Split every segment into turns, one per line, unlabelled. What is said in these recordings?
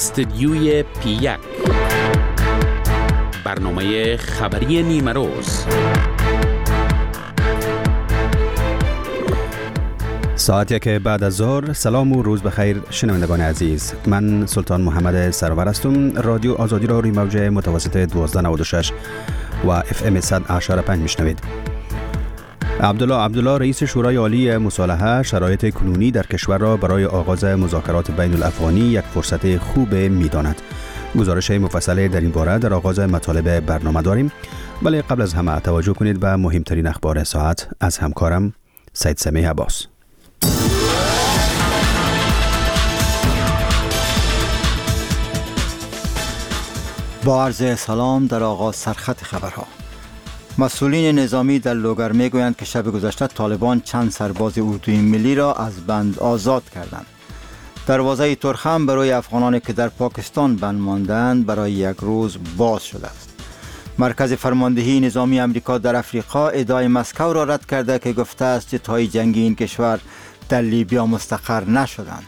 استدیوی پی1 برنامه خبری نیمه روز.
ساعتی که بعد از ظهر. سلام و روز بخیر شنوندگان عزیز. من سلطان محمد سرور هستم. رادیو آزادی را روی موج متوسط 1296 و FM 100.5 میشنوید. عبدالله رئیس شورای عالی مصالحه شرایط کنونی در کشور را برای آغاز مذاکرات بین الافغانی یک فرصت خوب می‌داند. گزارش مفصل در این باره در آغاز مطالب برنامه داریم، ولی قبل از همه توجه کنید به مهمترین اخبار ساعت از همکارم سید سمیع عباس.
با عرض سلام در آغاز سرخط خبرها. مسئولین نظامی در لوگر میگویند که شب گذشته طالبان چند سرباز اردوی ملی را از بند آزاد کردند. دروازه ترخم برای افغانانی که در پاکستان بند ماندند برای یک روز باز شده است. مرکز فرماندهی نظامی امریکا در افریقا ادعای مسکو را رد کرده که گفته است جت‌های جنگی این کشور در لیبیا مستقر نشدند.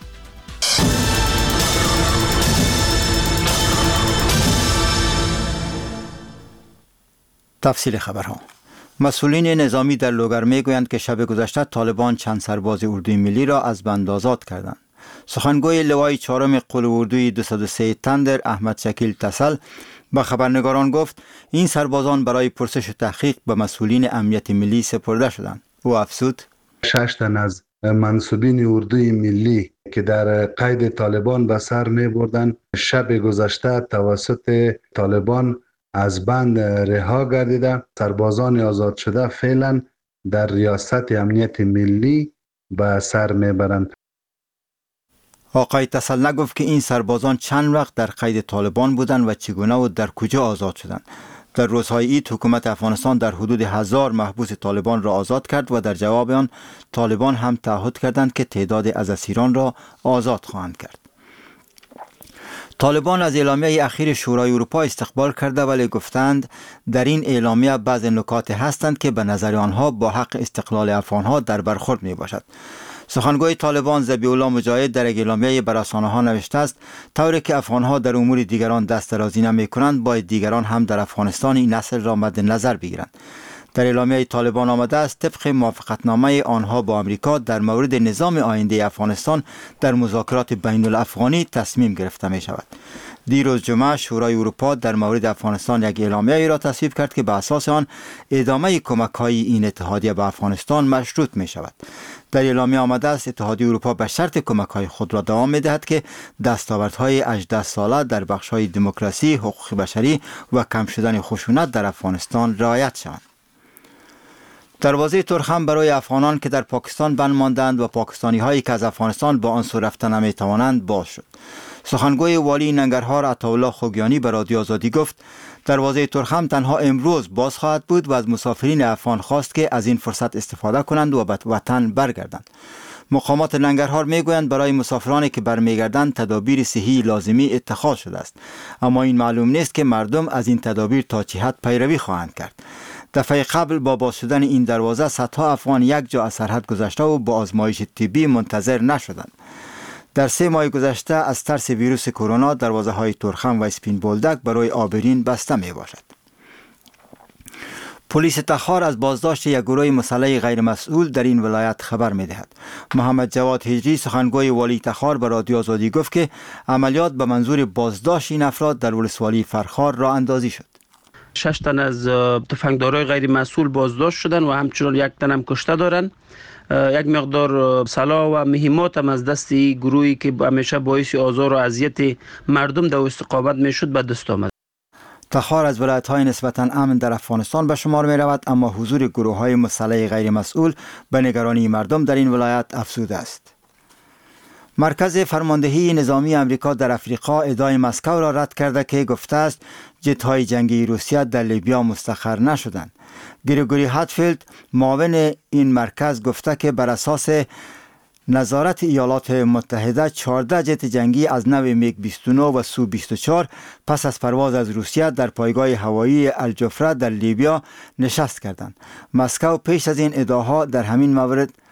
تفصیل خبرها. مسئولین نظامی در لوگر میگویند که شب گذشته طالبان چند سرباز اردوی ملی را از بند آزاد کردند. سخنگوی لوای چهارم قوه اردوی 203 تندر احمد شکیل تسل به خبرنگاران گفت این سربازان برای پرسش و تحقیق به مسئولین امنیت ملی سپرده شدند. او افزود
6 تن از منصوبین اردوی ملی که در قید طالبان به سر می بردند شب گذشته توسط طالبان از بند رها گردیده. سربازان آزاد شده فعلا در ریاست امنیت ملی به سر میبرند.
آقای تسل نگفت که این سربازان چند وقت در قید طالبان بودند و چگونه و در کجا آزاد شدند. در روزهای عید حکومت افغانستان در حدود 1000 محبوس طالبان را آزاد کرد و در جواب آن طالبان هم تعهد کردند که تعداد از اسیران را آزاد خواهند کرد. طالبان از اعلامیه اخیر شورای اروپا استقبال کرده، ولی گفتند در این اعلامیه بعض نکات هستند که به نظر آنها با حق استقلال افغانها در برخورد می باشد. سخنگوی طالبان ذبیح الله مجاهد در اعلامیه بر رسانه‌ها نوشته است طوری که افغانها در امور دیگران دست درازی نمی کنند باید دیگران هم در افغانستان این نسل را مد نظر بگیرند. در اعلامیه طالبان آمده است طبق موافقتنامه آنها با آمریکا در مورد نظام آینده افغانستان در مذاکرات بین الافغانی تصمیم گرفته می شود. دیروز جمعه شورای اروپا در مورد افغانستان یک اعلامیه را تصویب کرد که به اساس آن ادامه کمک‌های این اتحادیه به افغانستان مشروط می شود. در اعلامیه آمده است اتحادیه اروپا به شرط کمک‌های خود را دوام می‌دهد که دستاوردهای 18 ساله در بخش‌های دموکراسی، حقوق بشری و کم شدن خشونت در افغانستان رعایت شوند. دروازه ترخم برای افغانان که در پاکستان بند ماندند و پاکستانی هایی که از افغانستان با آن سو رفتن نمی توانند باز شد. سخنگوی والی ننگرهار عطاالله خوگیانی به رادیو آزادی گفت دروازه ترخم تنها امروز باز خواهد بود و از مسافرین افغان خواست که از این فرصت استفاده کنند و به وطن برگردند. مقامات ننگرهار میگویند برای مسافرانی که برمیگردند تدابیر صحی لازمی اتخاذ شده است، اما این معلوم نیست که مردم از این تدابیر تا چه حد پیروی خواهند کرد. دفعه قبل با باز شدن این دروازه صدها افغان یک جا از سرحد گذشته و با آزمایش طبی منتظر نشدند. در 3 ماه گذشته از ترس ویروس کرونا دروازه های ترخم و اسپین بولدک برای عابرین بسته می باشد. پلیس تخار از بازداشت یک گروه مسلح غیر مسئول در این ولایت خبر می دهد. محمد جواد هجری سخنگوی والی تخار به رادیو آزادی گفت که عملیات به منظور بازداشت این افراد در ولسوالی فرخار راه اندازی شد.
6 تن از تفنگدارای غیر مسئول بازداشت شدن و همچنان 1 تن هم کشته دارن. یک مقدار سلاح و مهمات هم از دست گروهی که همیشه باعث آزار و اذیت مردم در استقامت میشد به دست آمد.
تخار از ولایت‌های نسبتاً امن در افغانستان به شمار می رود، اما حضور گروه‌های مسلح غیر مسئول به نگرانی مردم در این ولایت افزوده است. مرکز فرماندهی نظامی امریکا در افریقا ادعای مسکو را رد کرده که گفته است جت‌های جنگی روسیه در لیبیا مستقر نشدند. گریگوری هاتفیلد معاون این مرکز گفته که بر اساس نظارت ایالات متحده 14 جت جنگی از نوع میگ 29 و سو 24 پس از پرواز از روسیه در پایگاه هوایی الجفره در لیبیا نشست کردند. مسکو پیش از این ادعاها در همین مورد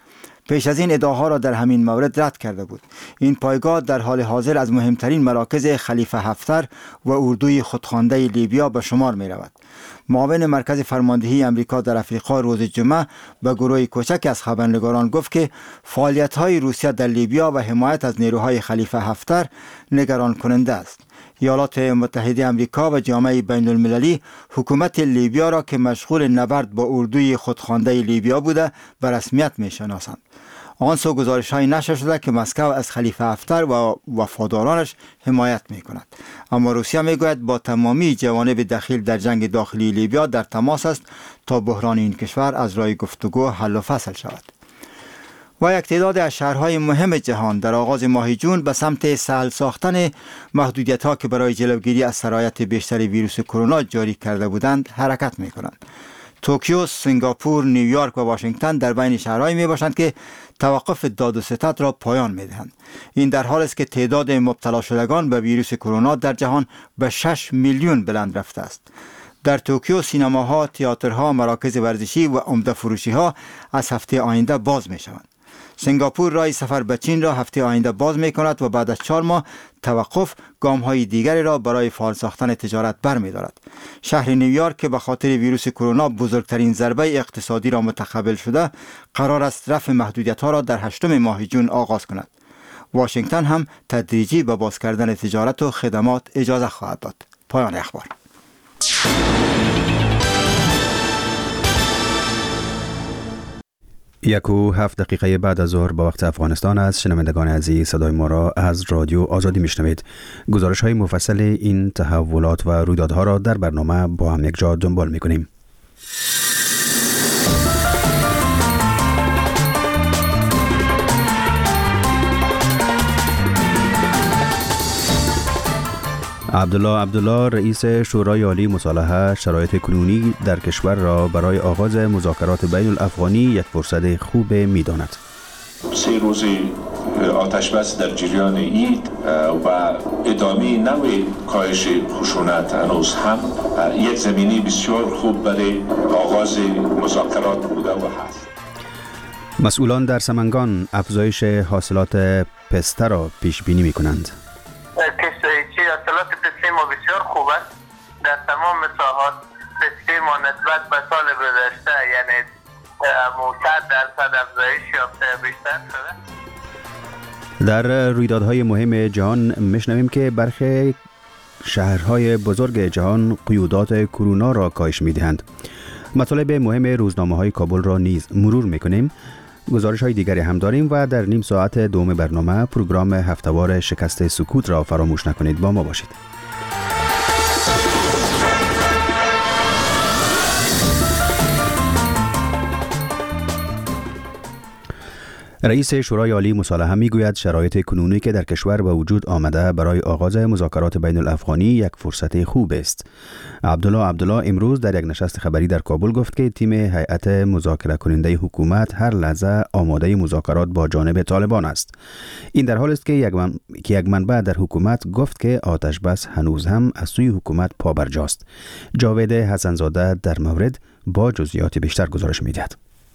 پیش از این ادعاها را در همین مورد رد کرده بود. این پایگاه در حال حاضر از مهمترین مراکز خلیفه هفتر و اردوی خودخوانده لیبیا به شمار می رود. معاون مرکز فرماندهی امریکا در افریقا روز جمعه به گروه کوچک از خبرنگاران گفت که فعالیت‌های روسیه در لیبیا و حمایت از نیروهای خلیفه هفتر نگران کننده است. ایالات متحده امریکا و جامعه بین المللی حکومت لیبیا را که مشغول نبرد با اردوی خودخوانده لیبیا بوده به رسمیت می شناسند. آن سو گزارش‌های نشر شده که مسکو از خلیفه هفتر و وفادارانش حمایت می کند. اما روسیه می گوید با تمامی جوانب دخیل در جنگ داخلی لیبیا در تماس است تا بحران این کشور از راه گفتگو حل و فصل شود. و یک تعداد از شهرهای مهم جهان در آغاز ماه جون به سمت سهل ساختن محدودیت‌ها که برای جلوگیری از سرایت بیشتر ویروس کرونا جاری کرده بودند حرکت می کنند. توکیو، سنگاپور، نیویورک و واشنگتن در بین شهرهایی می باشند که توقف داد و ستد را پایان می دهند. این در حالی است که تعداد مبتلا شدگان به ویروس کرونا در جهان به 6 میلیون بلند رفته است. در توکیو سینماها، تئاترها، مراکز ورزشی و عمده فروشی‌ها از هفته آینده باز می شوند. سنگاپور راه سفر به چین را هفته آینده باز می کند و بعد از 4 ماه توقف گام‌های دیگری را برای فعال ساختن تجارت برمی‌دارد. شهر نیویورک که به خاطر ویروس کرونا بزرگترین ضربه اقتصادی را متقبل شده، قرار است رفع محدودیت‌ها را در 8 ماه جون آغاز کند. واشنگتن هم تدریجی به باز کردن تجارت و خدمات اجازه خواهد داد. پایان اخبار.
1:07 بعد از ظهر با وقت افغانستان است. شنوندگان عزیز، صدای ما را از رادیو آزادی میشنوید. گزارش های مفصل این تحولات و رویدادها را در برنامه با هم یک جا دنبال میکنیم. عبدالله رئیس شورای عالی مصالحه شرایط کنونی در کشور را برای آغاز مذاکرات بین الافغانی یک فرصت خوب می‌داند.
3 روز آتش بس در جریان اید و ادامه نوع کاهش خشونت هنوز هم یک زمینه بسیار خوب برای آغاز مذاکرات بوده و هست.
مسئولان در سمنگان افزایش حاصلات پسته را پیش بینی می‌کنند.
حاصلات پسته ما بسیار خوب است. در تمام ساحات پسته ما نسبت به سال گذشته یعنی 100% افزایش یافته بیشتر شده.
در رویدادهای مهم جهان میشنویم که برخی شهرهای بزرگ جهان قیودات کرونا را کاهش میدهند. مطالب مهم روزنامه‌های کابل را نیز مرور میکنیم. گزارش های دیگری هم داریم و در نیم ساعت دوم برنامه پروگرام هفته‌وار شکست سکوت را فراموش نکنید. با ما باشید. رئیس شورای عالی مصالحه میگوید شرایط کنونی که در کشور به وجود آمده برای آغاز مذاکرات بین الافغانی یک فرصت خوب است. عبدالله امروز در یک نشست خبری در کابل گفت که تیم هیئت مذاکره کننده حکومت هر لحظه آماده مذاکرات با جانب طالبان است. این در حالی است که یک منبع در حکومت گفت که آتش بس هنوز هم از سوی حکومت پابرجاست. جاوید حسن‌زاده در مورد با جزئیات بیشتر گزارش می‌دهد.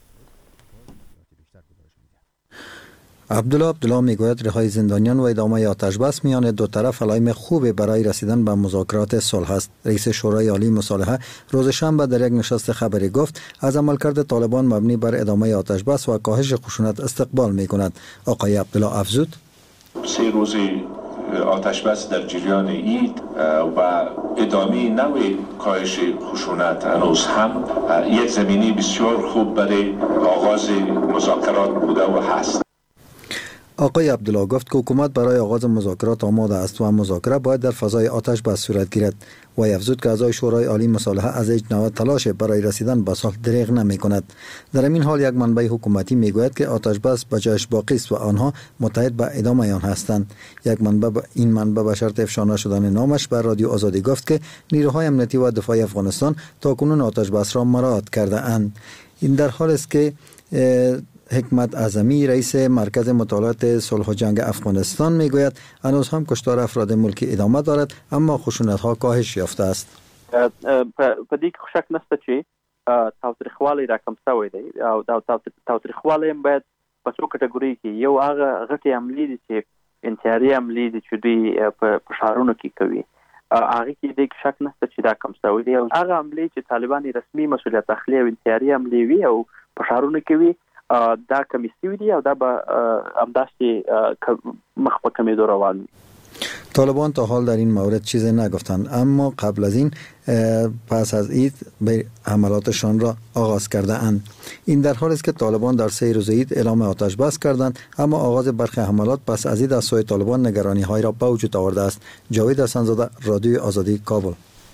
عبدالله میگوید رهایی زندانیان و ادامه آتش بس میان دو طرف علائم خوبی برای رسیدن به مذاکرات صلح است. رئیس شورای عالی مصالحه روز شنبه در یک نشست خبری گفت از عملکرد طالبان مبنی بر ادامه آتش بس و کاهش خشونت استقبال میکند. آقای عبدالله افزود
3 روز آتش بس در جریان اید و ادامه نوع کاهش خشونت هنوز هم یک زمینه بسیار خوب برای آغاز مذاکرات بوده و هست.
آقای عبدالله گفت که حکومت برای آغاز مذاکرات آماده است و مذاکره باید در فضای آتش بس صورت گیرد. و افزود که اعضای شورای عالی مصالحه از هیچ نوع تلاش برای رسیدن به صلح دریغ نمی کند. در این حال یک منبع حکومتی می گوید که آتش بس به جایش باقی است و آنها متحد به ادامه آن هستند. این منبع به شرط افشا نشدن نامش بر رادیو آزادی گفت که نیروهای امنیتی و دفاعی افغانستان تاکنون آتش بس را مراعات کرده اند. این در حال است که حکمت اعظمی رئیس مرکز مطالعات صلح و جنگ افغانستان میگوید هنوز هم کشتار افراد ملکی ادامه دارد اما خشونت ها کاهش یافته است.
په دې کې شک نشته چې تاوتریخوالی راکم شوی دی او دا تاوتریخوالی باید په څو کټګوري کې. یو هغه غټي عملي دي چې انتحاري عملي دي چې دوی په ښارونو کې کوي. هغه کې د شک نشته چې دا کم سوي دي. او هغه عملي چې طالبان رسمي مسولیت اخلي او انتحاري عملي وي او په ښارونو کې وي دا کمی سوي دي او دا به همداسې مخ په کمیدو روان وي.
طالبان تا حال در این مورد چیزی نگفتند، اما قبل از این پس از عید به حملاتشان را آغاز کرده اند. این در حالی است که طالبان در 3 روز عید اعلام آتش بس کردند، اما آغاز برخی حملات پس از عید از سوی طالبان نگرانی های را به وجود آورده است. جاوید حسن‌زاده، رادیوی آزادی، کابل.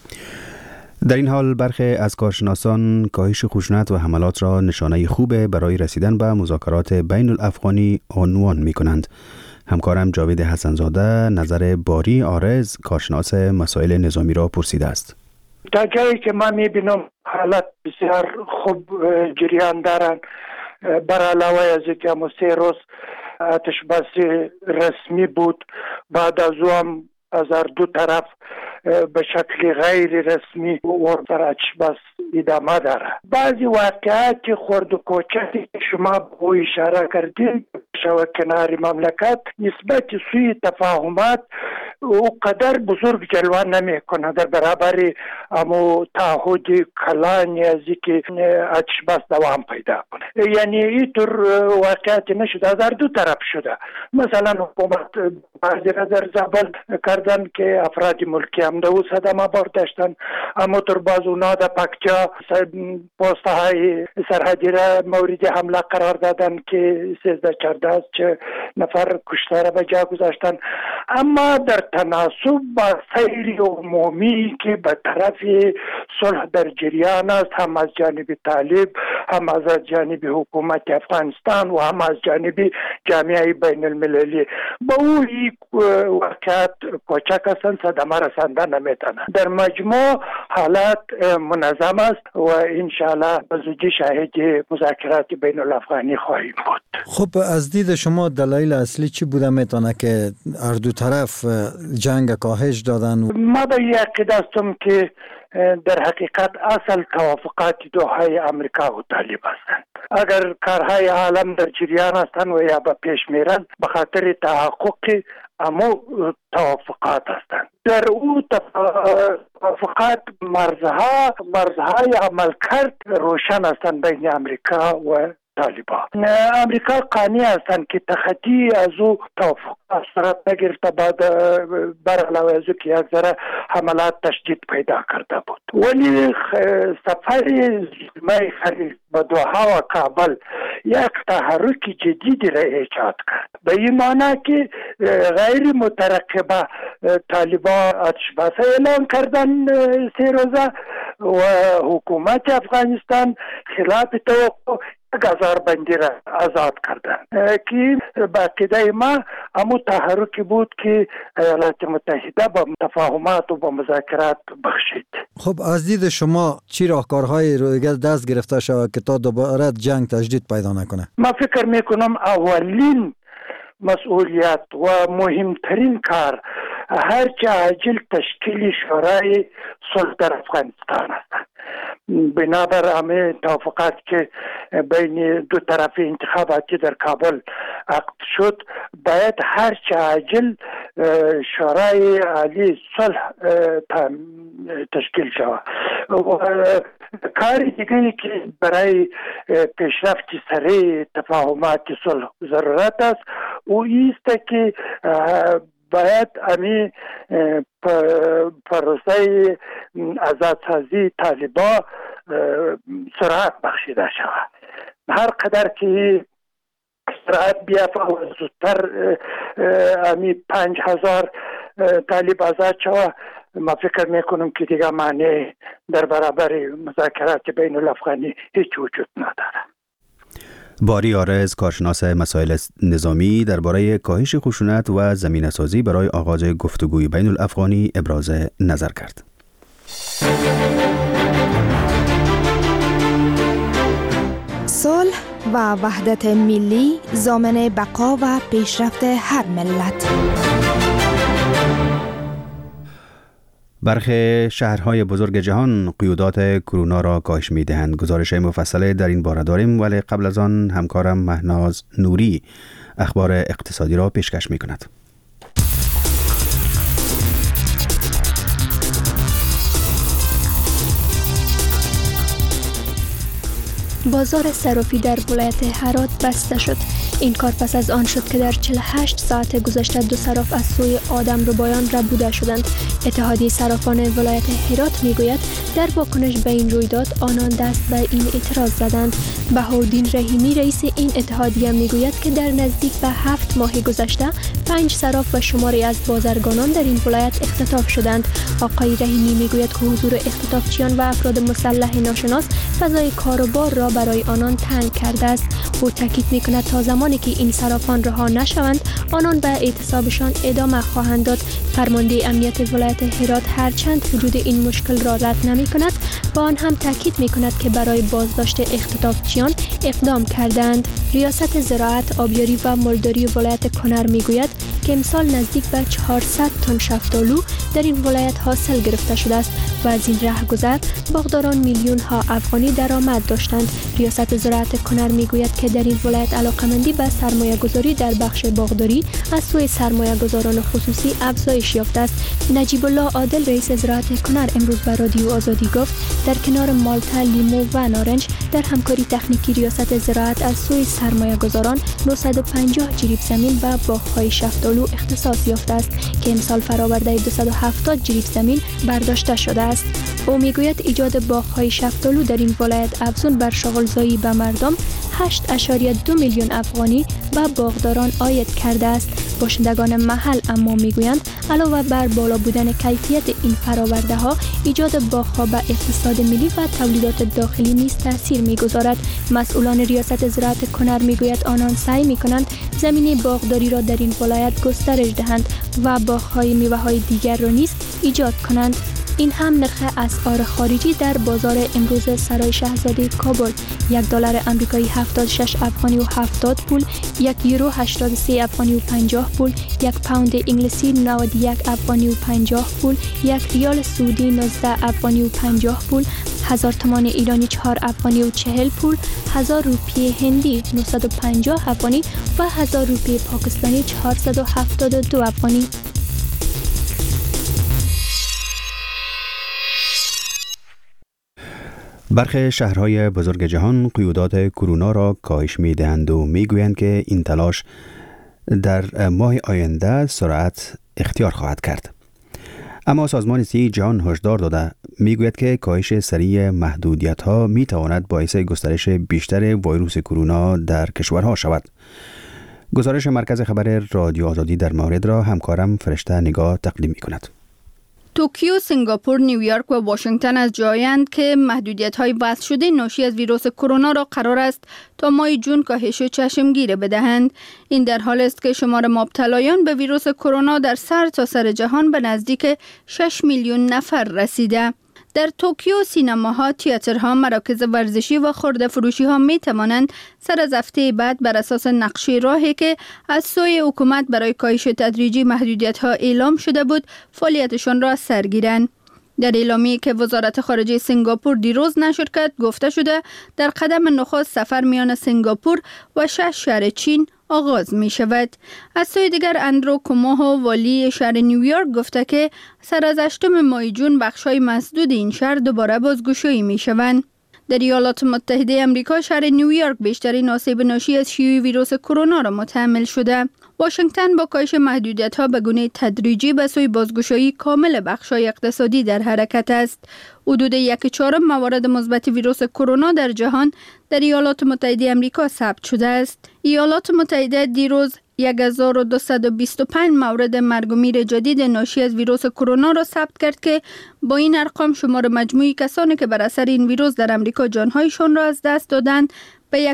در این حال برخی از کارشناسان کاهش خشونت و حملات را نشانه خوب برای رسیدن به مذاکرات بین الافغانی عنوان می کنند. همکارم جاوید حسن‌زاده نظر باری آرز کارشناس مسائل نظامی را پرسیده است.
تا جایی که من می‌بینم حالت بسیار خوب جریان دارند، بر علاوه از اینکه 3 روز آتش بس رسمی بود، بعد از اون از هر دو طرف به شکل غیر رسمی و در آتش بس ادامه داره. بعضی واقعات خرد و کوچکی که شما به اشاره کردید شو کنار مملکت نسبت سوی تفاهمات او قدر بزرگ جلوه نمی کنه در برابر امو تعهد کلانی ازی که آتش بس دوام پیدا کنه. یعنی اینطور واقعات نشده، از هر دو طرف شده. مثلا حکومت بعضی را در زابل کردن که افراد ملکی هم دو صدمه برداشتن، اما تر باز اونا در پکجا پوسته های سرحدی را مورد حمله قرار دادن که 13-14 نفر کشته را به جا گذاشتن. اما در تناسب با سیر عمومی که به طرف صلح در جریان است، هم از جانب طالب، هم از جانب حکومت افغانستان و هم از جانب جامعه بین المللی، با او واقعات کوچک هستند، صدمه رسانده نمیتونه. در مجموع حالات منظم است و انشاءالله بزودی شاهد مذاکرات بین الافغانی خواهیم بود.
خب از دید شما دلایل اصلی چی بوده میتونه که هر دو طرف جنگ کاهش دادن؟
ما به این عقیده هستم که در حقیقت اصل توافقات دوحه امریکا و طالب هستند. اگر کارهای عالم در جریان هستند و یا به پیش میرند به خاطر تحقق اما توافقات هستند. در او توافقات مرزهای عملکرد روشن هستند بین امریکا و طالبان. امریکا قانع هستند که تخطی از او توافقات صورت نگرفته، بعد بر علاوه از او که یک ذره حملات تشدید پیدا کرده بود. ولی سفر زلمه خلیل به دوحه و کابل یک تحرک جدیدی را ایجاد کرد، به این معنی که غیر مترقبه طالبان آتش بس اعلان کردن 3 روزه و حکومت افغانستان خلاف توقع گازار بندی را آزاد کردن که با عقیده ما امو تحرکی بود که ایالات متحده با تفاهمات و با مذاکرات بخشید.
خب از دید شما چی راهکارهای رویگر دست گرفته شود که تا دوباره جنگ تجدید پیدا نکنه؟
ما فکر میکنم اولین مسئولیت و مهمترین کار هرچه عاجل تشکیل شورای صلح در افغانستان است. بنابر همه توافقات که بین دو طرف انتخاباتی در کابل عقد شد، باید هرچه عاجل شورای عالی صلح تشکیل شود. کار دیگری که برای پیشرفت سریع تفاهمات صلح ضرورت است او است که باید امی پروسه آزادسازی طالبان سرعت بخشیده شود. هر قدر که سرعت بیافته و زودتر امی 5000 طالب آزاد شود، ما فکر میکنم که دیگه معنی در برابر مذاکرات بین الافغانی هیچ وجود نداره.
باری آرز کارشناس مسائل نظامی درباره کاهش خشونت و زمینه‌سازی برای آغاز گفتگوی بین الافغانی ابراز نظر کرد.
صلح و وحدت ملی ضامن بقا و پیشرفت هر ملت.
برخی شهرهای بزرگ جهان قیودات کرونا را کاهش می‌دهند. گزارش مفصل در این باره داریم، ولی قبل از آن همکارم مهناز نوری اخبار اقتصادی را پیشکش می‌کند.
بازار صرافی در ولایت هرات بسته شد. این کار پس از آن شد که در 48 ساعت گذشته 2 صراف از سوی آدمربایان ربوده شدند. اتحادیه صرافان ولایت هرات میگوید در واکنش به این رویداد آنان دست به این اعتراض زدند. بهاءالدین رحیمی رئیس این اتحادیه میگوید که در نزدیک به 7 ماه گذشته 5 صراف و شماری از بازرگانان در این ولایت اختطاف شدند. آقای رحیمی میگوید که حضور اختطافچیان و افراد مسلح ناشناس فضای کار و بار را برای آنان تنگ کرده است. او تاکید میکند تا زمانی که این صرافان رها نشوند آنان به اعتصابشان ادامه خواهند داد. فرمانده امنیت ولایت هرات هرچند وجود این مشکل را رد نمیکند، با آن هم تاکید میکند که برای بازداشت اختطافچیان اقدام کردند. ریاست زراعت، آبیاری و مالداری ولایت کنر میگوید که امسال نزدیک به 400 تن شفتالو در این ولایت حاصل گرفته شده است و از این رهگذر باغداران میلیون ها افغانی درآمد داشتند. ریاست زراعت کنر میگوید که در این ولایت علاقمندی به سرمایه گذاری در بخش باغداری از سوی سرمایه گذاران خصوصی افزایش یافته است. نجیب الله عادل رئیس زراعت کنر امروز به رادیو آزادی گفت در کنار مالتا، لیمو و نارنج در همکاری تکنیکی ریاست زراعت از سوی سرمایه گذاران 950 جریب زمین و باغ‌های شفتالو اختصاص یافته است که امسال فرآورده 270 جریب زمین برداشته شده است. او میگوید ایجاد باغ‌های شفتالو در این ولایت افزون بر شغل‌زایی به مردم 8.2 میلیون افغانی به باغداران عاید کرده است. باشندگان محل اما میگویند علاوه بر بالا بودن کیفیت این فراورده ها، ایجاد باغ‌ها به اقتصاد ملی و تولیدات داخلی نیز تاثیر میگذارد. مسئولان ریاست زراعت کنر میگوید آنان سعی میکنند زمینه باغداری را در این ولایت گسترش دهند و باغ‌های میوه‌های دیگر را نیز ایجاد کنند. این هم نرخ اسعار خارجی در بازار امروز سرای شاهزاده کابل: $1 آمریکایی 76 افغانی و 70 پول، €1 83 افغانی و 50 پول، 1 پوند انگلیسی 91 افغانی و 50 پول، 1 ریال سعودی 19 افغانی و 50 پول، 1000 تومان ایرانی 4 افغانی و 40 پول، 1000 روپیه هندی 950 افغانی و 1000 روپیه پاکستانی 472 افغانی.
برخی شهرهای بزرگ جهان قیودات کرونا را کاهش می‌دهند و می‌گویند که این تلاش در ماه آینده سرعت اختیار خواهد کرد. اما سازمان صحی جهان هشدار داده می‌گوید که کاهش سریع محدودیت‌ها می‌تواند باعث گسترش بیشتر ویروس کرونا در کشورها شود. گزارش مرکز خبر رادیو آزادی در مورد را همکارم فرشته نگاه تقدیم می‌کند.
توکیو، سنگاپور، نیویورک و واشنگتن از جایند که محدودیت‌های وضع شده ناشی از ویروس کرونا را قرار است تا ماه جون کاهش چشمگیر بدهند. این در حال است که شمار مبتلایان به ویروس کرونا در سرتاسر جهان به نزدیک 6 میلیون نفر رسیده. در توکیو سینماها، تئاترها، مراکز ورزشی و خرده فروشی ها می توانند سر از هفته بعد بر اساس نقشه راهی که از سوی حکومت برای کاهش تدریجی محدودیت ها اعلام شده بود فعالیتشان را سر گیرند. در اعلامیه‌ای که وزارت خارجه سنگاپور دیروز نشر کرد گفته شده در قدم نخست سفر میان سنگاپور و 6 شهر چین آغاز می شود. از سوی دیگر اندرو کوموهو والی شهر نیویورک گفته که سر از 8 ماه جون بخش‌های مسدود این شهر دوباره بازگشایی می شوند. در ایالات متحده آمریکا شهر نیویورک بیشترین آسیب ناشی از شیوع ویروس کرونا را متحمل شده. واشنگتن با کاهش محدودیت‌ها به گونه تدریجی به سوی بازگشایی کامل بخش‌های اقتصادی در حرکت است. حدود 1/4 موارد مثبت ویروس کرونا در جهان در ایالات متحده آمریکا ثبت شده است. ایالات متحده دیروز 1225 مورد مرگ و میر جدید ناشی از ویروس کرونا را ثبت کرد که با این ارقام شمار مجموعی کسانی که بر اثر این ویروس در آمریکا جانهایشان را از دست دادند به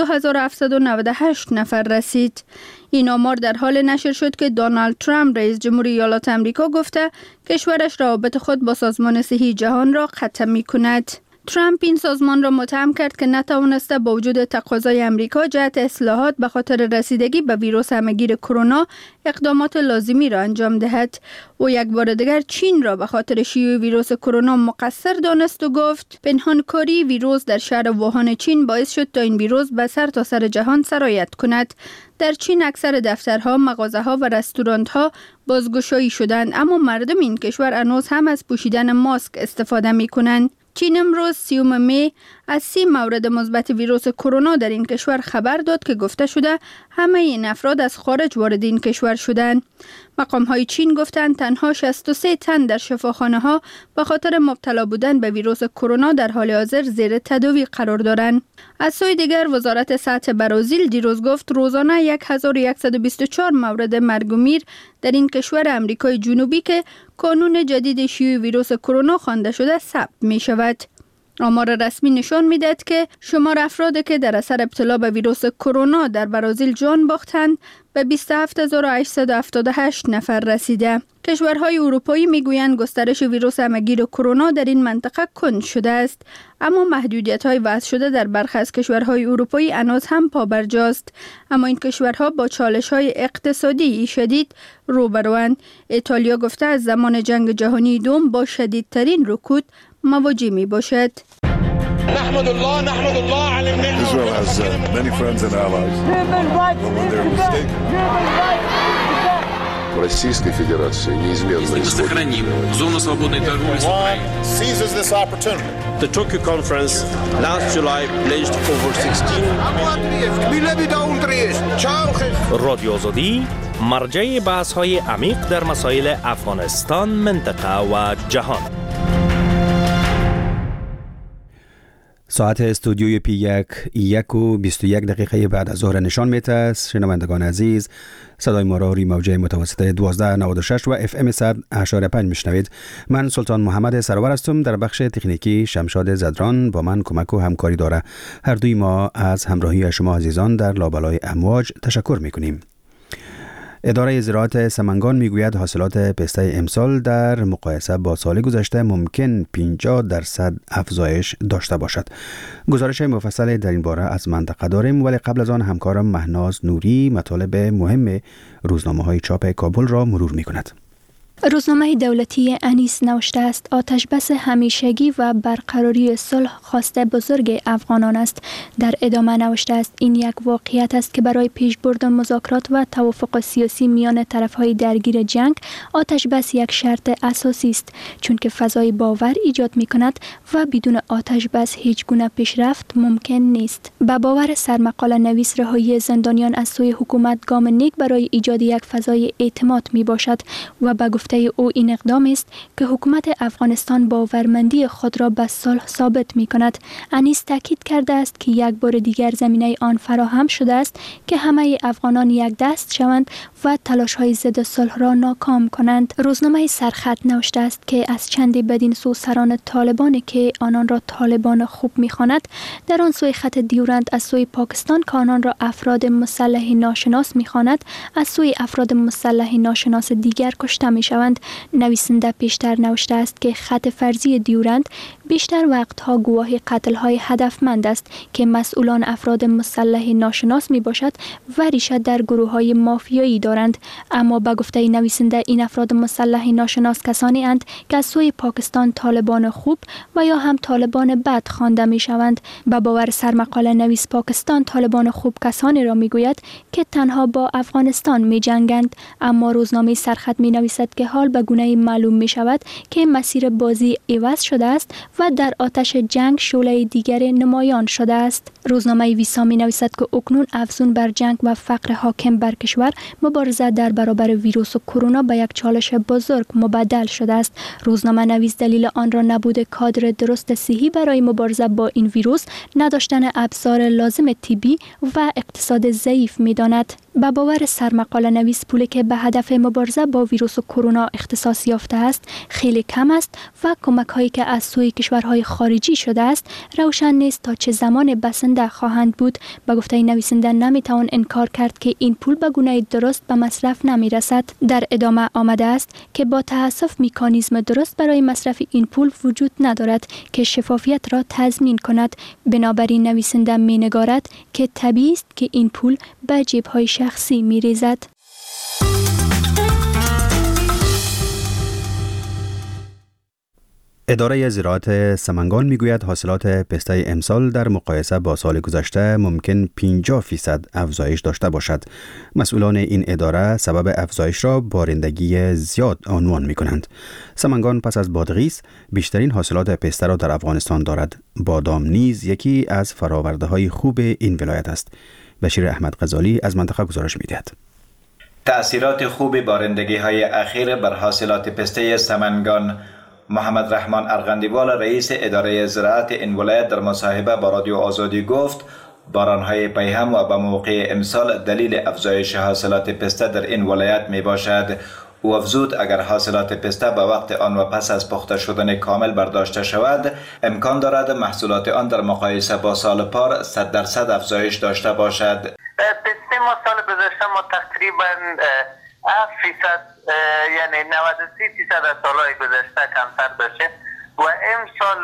102798 نفر رسید. این آمار در حال نشر شد که دونالد ترامپ رئیس جمهور ایالات آمریکا گفته کشورش روابط خود با سازمان صحی جهان را قطع می‌کند. ترامپ این سازمان را متهم کرد که نتوانسته با وجود تقاضای امریکا جهت اصلاحات به خاطر رسیدگی به ویروس همه‌گیر کرونا اقدامات لازمی را انجام دهد. او یک بار دیگر چین را به خاطر شیوع ویروس کرونا مقصر دانست و گفت پنهانکاری ویروس در شهر ووهان چین باعث شد تا این ویروس به سرتاسر جهان سرایت کند. در چین اکثر دفترها، مغازه‌ها و رستوران‌ها بازگشایی شدند، اما مردم این کشور هنوز هم از پوشیدن ماسک استفاده می‌کنند. چین امروز 30 می از 30 مورد مثبت ویروس کرونا در این کشور خبر داد که گفته شده همه این افراد از خارج وارد این کشور شدند. مقام‌های چین گفتند تنها 63 تن در شفاخانه‌ها به خاطر مبتلا بودن به ویروس کرونا در حال حاضر زیر تداوی قرار دارند. از سوی دیگر وزارت صحت برزیل دیروز گفت روزانه 1124 مورد مرگ و میر در این کشور امریکای جنوبی که کانون جدید شیوع ویروس کرونا خوانده شده ثبت می شود. آمار رسمی نشان می‌دهد که شمار افرادی که در اثر ابتلا به ویروس کرونا در برزیل جان باختند به 27878 نفر رسیده. کشورهای اروپایی میگویند گسترش ویروس همه‌گیر کرونا در این منطقه کند شده است، اما محدودیت‌های وضع شده در برخی از کشورهای اروپایی هنوز هم پابرجاست. اما این کشورها با چالش‌های اقتصادی شدید روبروند. ایتالیا گفته از زمان جنگ جهانی دوم با شدیدترین رکود مواجه می باشد.
نحمد الله على Israel has many friends and allies. When they're mistaken. Российской Федерации неизменно
сохраним зону свободной торговли с Украиной.
Seizes this opportunity.
The Tokyo conference last July pledged over 16
رادیو آزادی مرجع بحث‌های عمیق در مسائل افغانستان، منطقه و جهان.
ساعت استودیوی پی 1:21 بعد از ظهر نشان میده. شنوندگان عزیز، صدای ما را روی موجه متوسط 1296 و FM 100.5 میشنوید. من سلطان محمد سرور هستم. در بخش تکنیکی شمشاد زدران با من کمک و همکاری داره. هر دوی ما از همراهی شما عزیزان در لابلای امواج تشکر میکنیم. اداره زراعت سمنگان میگوید حاصلات پسته امسال در مقایسه با سال گذشته ممکن 50% افزایش داشته باشد. گزارش مفصل در این باره از منطقه داریم، ولی قبل از آن همکارم مهناز نوری مطالب مهم روزنامه‌های چاپ کابل را مرور می‌کند.
روزنامه دولتی انیس نوشته است آتش بس همیشگی و برقراری صلح خواسته بزرگ افغانان است. در ادامه نوشته است این یک واقعیت است که برای پیشبرد مذاکرات و توافق سیاسی میان طرفهای درگیر جنگ آتش بس یک شرط اساسی است، چون که فضای باور ایجاد می کند و بدون آتش بس هیچ گونه پیشرفت ممکن نیست. با باور سرمقاله نویس رهایی زندانیان از سوی حکومت گام نیک برای ایجاد یک فضای اعتماد می باشد و با گفته او این اقدام است که حکومت افغانستان باورمندی خود را به صلح ثابت می کند. انیس تاکید کرده است که یک بار دیگر زمینه آن فراهم شده است که همه افغانان یک دست شوند و تلاش های ضد صلح را ناکام کنند. روزنامه سرخط نوشته است که از چندی بدین سو سران طالبانی که آنان را طالبان خوب می خواند در آن سوی خط دیورند از سوی پاکستان که آنان را افراد مسلح ناشناس می خواند از سوی افراد مسلح ناشناس دیگر کشته می شوند. نویسنده پیشتر نوشته است که خط فرضی دیورند بیشتر وقتها گواه قتل‌های هدفمند است که مسئولان افراد مسلح ناشناس می باشد و ریشه در گروه‌های مافیایی دارند. اما با گفته نویسنده این افراد مسلح ناشناس کسانی اند که از سوی پاکستان طالبان خوب و یا هم طالبان بد خوانده می شوند. با باور سرمقاله نویس پاکستان طالبان خوب کسانی را می گوید که تنها با افغانستان می جنگند، اما روزنامه سرخط می نویسد که حال به گونه معلوم می شود که مسیر بازی عوض شده است و در آتش جنگ شعله دیگر نمایان شده است. روزنامه ویسا می نویسد که اکنون افزون بر جنگ و فقر حاکم بر کشور مبارزه در برابر ویروس کرونا به یک چالش بزرگ مبدل شده است. روزنامه نویس دلیل آن را نبود کادر درست صحی برای مبارزه با این ویروس، نداشتن ابزار لازم طبی و اقتصاد ضعیف می داند. به باور سرمقاله نویس، پولی که به هدف مبارزه با ویروس کرونا اختصاص یافته است خیلی کم است و کمک هایی که از سوی کشورهای خارجی شده است روشن نیست تا چه زمان بسنده خواهند بود. به گفته نویسنده نمیتوان انکار کرد که این پول به گونه درست به مصرف نمیرسد. در ادامه آمده است که با تاسف مکانیزم درست برای مصرف این پول وجود ندارد که شفافیت را تضمین کند. بنابراین نویسنده مینگارد که طبیعی است که این پول به جیب‌های شخصی می‌ریزد.
اداره زراعت سمنگان میگوید حاصلات پسته امسال در مقایسه با سال گذشته ممکن 50% افزایش داشته باشد. مسئولان این اداره سبب افزایش را بارندگی زیاد عنوان می‌کنند. سمنگان پس از بادغیس بیشترین حاصلات پسته را در افغانستان دارد. بادام نیز یکی از فرآورده‌های خوب این ولایت است. بشیر احمد غزالی از منطقه گزارش می‌دهد.
تأثیرات خوب بارندگی‌های اخیر بر حاصلات پسته سمنگان. محمد رحمان ارغندیوال رئیس اداره زراعت این ولایت در مصاحبه با رادیو آزادی گفت بارانهای پیهم و به موقع امسال دلیل افزایش حاصلات پسته در این ولایت می باشد. او افزود اگر حاصلات پسته به وقت آن و پس از پخته شدن کامل برداشته شود امکان دارد محصولات آن در مقایسه با سال پار 100% افزایش داشته باشد.
پسته ما سال گذشته ما تقریبا 7% یعنی 93% از سالهای گذشته کمتر داشته و امسال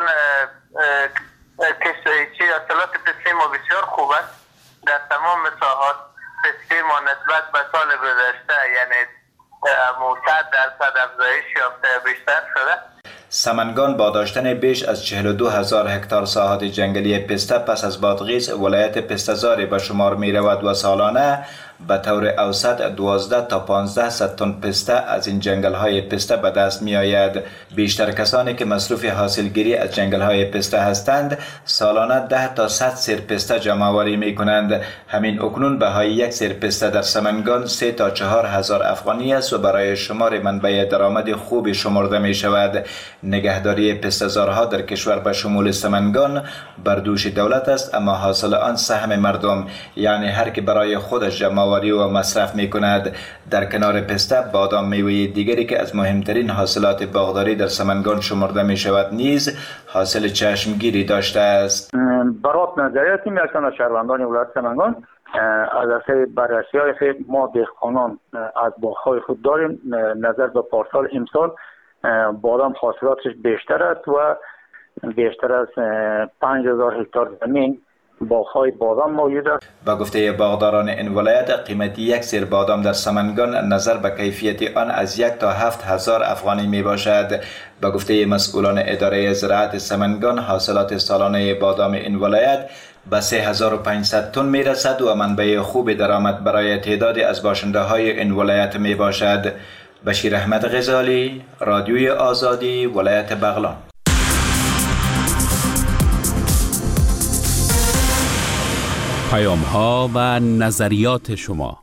کشتی حاصلات پسته ما بسیار خوب است. در تمام ساحات پسته ما نسبت به سال گذشته یعنی 100% افزایش یافته بیشتر شده.
سمنگان با داشتن بیش از 42,000 هکتار ساحات جنگلی پسته پس از بادغیس ولایت پسته‌زاری به شمار می رود و سالانه به طور اوسط 12 تا 15 صد تن پسته از این جنگل های پسته به دست می آید. بیشتر کسانی که مصروف حاصلگیری از جنگل های پسته هستند سالانه 10 تا 100 سیر پسته جمع آوری می کنند. همین اکنون بهای یک سیر پسته در سمنگان 3 تا 4 هزار افغانی است و برای شمار منبع درآمد خوبی شمرده می شود. نگهداری پسته‌زارها در کشور به شمول سمنگان بر دوش دولت است، اما حاصل آن سهم مردم، یعنی هر که برای خودش جمع آوری و مصرف می کند. در کنار پسته بادام میوه دیگری که از مهمترین حاصلات باغداری در سمنگان شمرده می شود نیز حاصل چشمگیری داشته است.
برات نظریاتی می‌رسند از شهروندان ولایت سمنگان از اثر بررسی‌های خود ما دهقانان از باغ‌های خود داریم. نظر به پارسال امسال بادام حاصلاتش بیشتر است و بیشتر از 5000 هکتار زمین باغ‌های بادام موجود است.
با گفته باغداران این ولایت قیمتی یک سیر بادام در سمنگان نظر به کیفیت آن از 1 تا 7000 افغانی می باشد. با گفته مسئولان اداره زراعت سمنگان حاصلات سالانه بادام این ولایت به 3500 تن می رسد و منبع خوب درآمد برای تعدادی از باشنده های این ولایت می باشد. بشیر احمد غزالی، رادیوی آزادی، ولایت بغلان.
پیام‌ها و نظریات شما.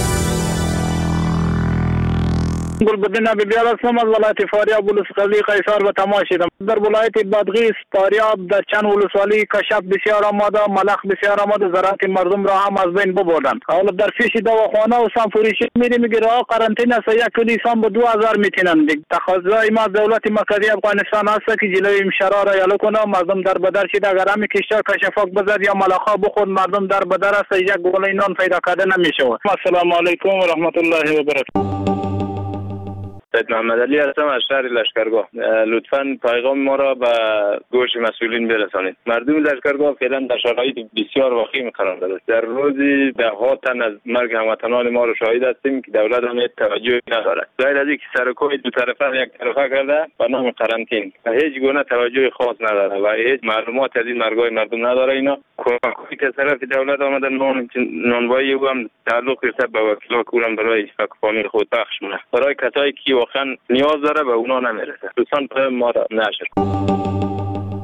گلبدین نبی‌بیال هستم از ولایت فاریاب ولسوالی قیصر به تماش شدم. در ولایت بادغیس، فاریاب، در چند ولسوالی کشف بسیار آمده، ملخ بسیار آمده، زراعت مردم را هم از بین ببردند. حالا در پیش دواخانه و سانفوریشی میگه قرنطینه است، یک کلی انسان به 2000 میتونن. تقاضای ما از دولت مرکزی افغانستان است که جلوی این شرار را یلو کنه. مردم در بدر شده، اگر همین کشتا کشفاک بزد یا ملخا بخورد مردم در بدر است، یک گوله نان پیدا کرده نمیشه. السلام علیکم و رحمت الله و برکاته.
سید محمد علی هستم از شهر لشکرگاه. لطفاً پیغام ما را به گوش مسئولین برسانید. مردم لشکرگاه فعلا در شرایط بسیار وخیم قرار دارند. در روزی ده ها تن از مرگ هموطنان ما را شاهد هستیم که دولت هم توجهی ندارد. غیر از اینکه سرکوی دو طرفه یک طرفه کرده به نام قرنطین هیچ گونه توجه خاص نداره و هیچ معلومات از این مرگای مردم نداره. اینا کمکی که طرف دولت آمدن نانوایی هم تعلق گرفته به وکیلا کورم برای فکفانی خود بخش مونه. برای کسایی که واقعا نیاز داره به اونا نمیرسه. دوستان ما را نشر.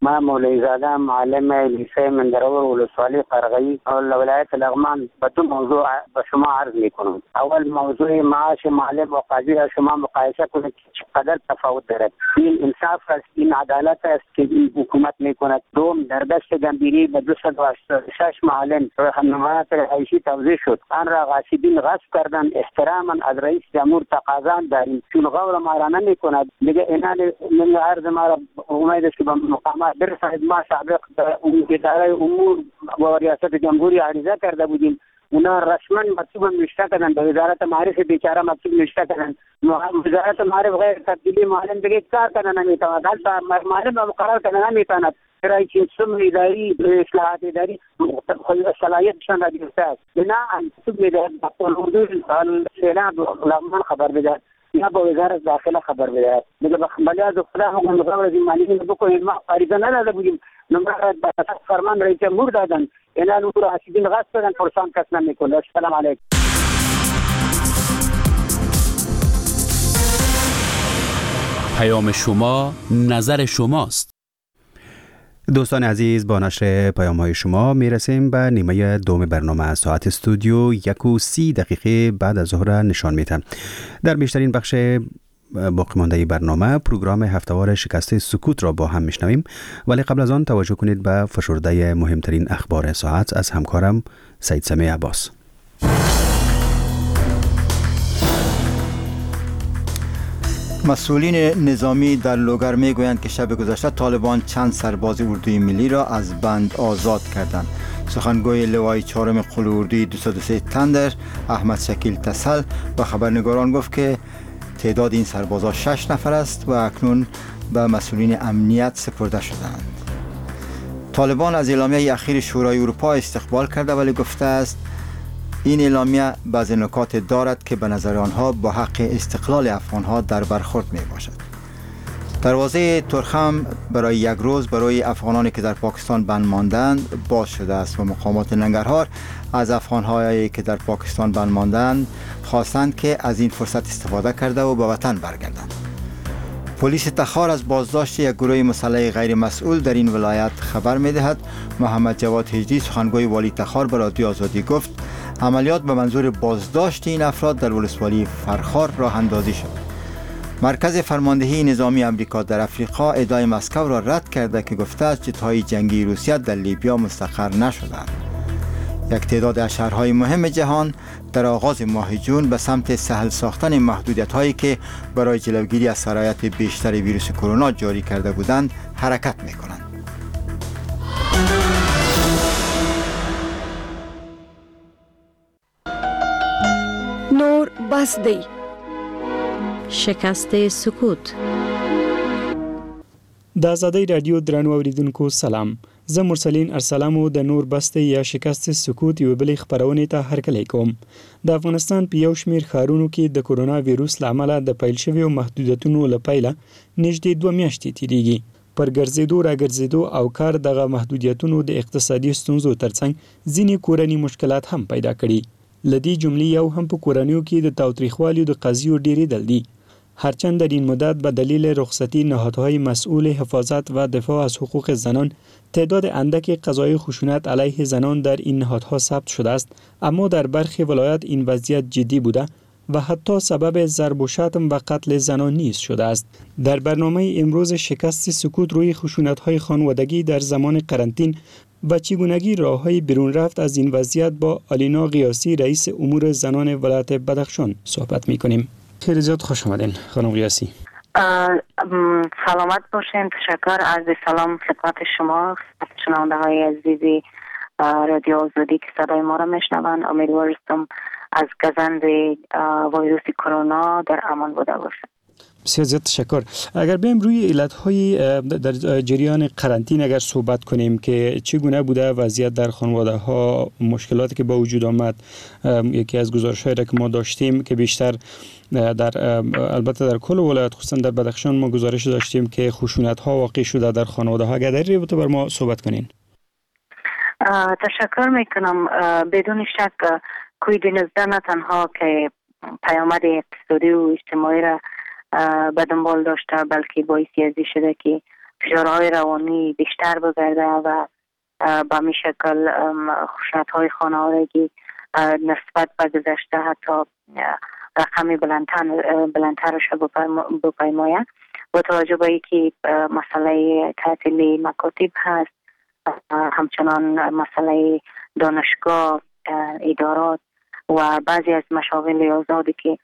ما مولوی زاده معلم لیسه مندرور ولسوالی قرغی ولایت لغمان به دو موضوع به شما عرض میکنم. اول موضوع معاش معلم و قاضی را شما مقایسه کنید که چقدر تفاوت دارد. این انصاف است، این عدالت است که این حکومت میکند. دوم، در دشت گنبیری به 286 معلم راهنماییات رهایشی توزیع شد. آن را غاصبین غصب کردند. احتراما از رئیس جمهور تقاضا داریم چون غور ما را نمیکند. دیگه اینا من عرض ما را امید است که به مقامات برساند. ما سابق اداره امور و ریاست جمهوری عریضه کرده بودیم، اونا رسما مکتوب نوشته کردن، به وزارت معارف بیچاره مکتوب نوشته کردن. وزارت معارف غیر تبدیلی معلم دیگه کار کنه نمیتواند، معلم مقرر کنه نمیتواند. برای که سم اداری اصلاحات اداری صلاحیتشان را گرفته است. بناهن مکتوب میدهد با حضور سیلاب لغمان خبر بدهد یا با وزارت داخله خبر بدهد. دیگه بلی از خدا حکم مقرر از این معلمین بکنید. ما عریضه نداده بودیم، نمبر فرمان رئیس جمهور دادن، اینا نور حسیدین غصب کردن، پرسان کس نمیکنه. السلام علیکم.
پیام شما نظر شماست.
دوستان عزیز، با نشر پیام های شما می رسیم به نیمه دوم برنامه. از ساعت استودیو 1:30 بعد از ظهر نشان میتن. در بیشترین بخش باقی مانده برنامه پروگرام هفتهوار شکست سکوت را با هم میشنویم، ولی قبل از آن توجه کنید به فشرده مهمترین اخبار ساعت از همکارم سید سمیع عباس.
مسئولین نظامی در لوگر میگویند که شب گذشته طالبان چند سرباز اردوی ملی را از بند آزاد کردند. سخنگوی لوای چهارم قول اردوی 203 تندر احمد شکیل تسل به خبرنگاران گفت که تعداد این سربازا 6 نفر است و اکنون به مسئولین امنیت سپرده شدند. طالبان از اعلامیه اخیر شورای اروپا استقبال کرده، ولی گفته است این اعلامیه بعضی نکات دارد که به نظر آنها با حق استقلال افغانها در برخورد می باشد. دروازه ترخم برای یک روز برای افغانانی که در پاکستان بند ماندند باز شده است و مقامات ننگرهار از افغانهایی که در پاکستان بند ماندند خواستند که از این فرصت استفاده کرده و به وطن برگردند. پلیس تخار از بازداشت یک گروه مسلح غیر مسئول در این ولایت خبر می دهد. محمد جواد هجری سخنگوی والی تخار به رادیو آزادی گفت عملیات به منظور بازداشت این افراد در ولسوالی فرخار راه اندازی شد. مرکز فرماندهی نظامی امریکا در افریقا ادعای مسکو را رد کرده که گفته است جت‌های جنگی روسیه در لیبیا مستقر نشدند. یک تعداد از شهرهای مهم جهان در آغاز ماه جون به سمت سهل ساختن محدودیت‌هایی که برای جلوگیری از سرایت بیشتر ویروس کرونا جاری کرده بودند حرکت می‌کنند.
نور بسدی
شکست سکوت.
د آزادۍ رادیو درنو اوریدونکو سلام. زه مرسلین ارسلامو د نور بسته یا شکست سکوت یو بلې خبرونه ته هرکلی کوم. د افغانستان په یو شمیر ښارونو کې د کرونا ویروس لامل د پیل شویو محدودیتونو لپاره نږدې 2 میاشتې تیریږي. پر ګرځېدو راګرځېدو او کار دغه محدودیتونو د اقتصادي ستونزو ترڅنګ ځینې کورنی مشکلات هم پیدا کړي. لدی جملې یو هم په کورنیو کې د تاوتریخوالي د قضیو ډېرېدل دي. هرچند در این مدت به دلیل رخصتی نهادهای مسئول حفاظت و دفاع از حقوق زنان تعداد اندک قضای خشونت علیه زنان در این نهادها ثبت شده است، اما در برخی ولایات این وضعیت جدی بوده و حتی سبب ضرب و شتم و قتل زنان نیز شده است. در برنامه امروز شکست سکوت روی خشونت‌های خانوادگی در زمان قرنطین و چگونگی راه‌های بیرون رفت از این وضعیت با آلینا قیاسی رئیس امور زنان ولایت بدخشان صحبت می‌کنیم. خیلی زیاد خوش آمدین خانم قیاسی.
سلامت باشین. تشکر. عرض سلام خدمت شما، شنونده های عزیزی رادیو آزادی که صدای ما را میشنوند. امیدوارم از گزند ویروس کرونا در امان بوده باشند.
بسیار زیاد تشکر. اگر بیم روی علتهای در جریان قرنطینه اگر صحبت کنیم که چگونه بوده وضعیت در خانواده ها، مشکلاتی که با وجود آمد، یکی از گزارش‌هایی را که ما داشتیم که بیشتر البته در کل ولایت خصوصا در بدخشان ما گزارش داشتیم که خشونت ها واقع شده در خانواده ها. اگر در این رابطه بر ما صحبت کنین.
تشکر میکنم. بدون شک کووید 19 نه تنها که پیامد اقتصادی و اجتماعی را به دنبال داشته، بلکه باعثی ازی شده که فشارهای روانی بیشتر بگرده و به می شکل خشونت‌های خانوادگی نسبت به گذشته حتی رقمی بلندترش بپیماید. با توجه به اینکه مسئله تعطیلی مکاتب هست، همچنان مسئله دانشگاه، ادارات و بعضی از مشاغل آزادی که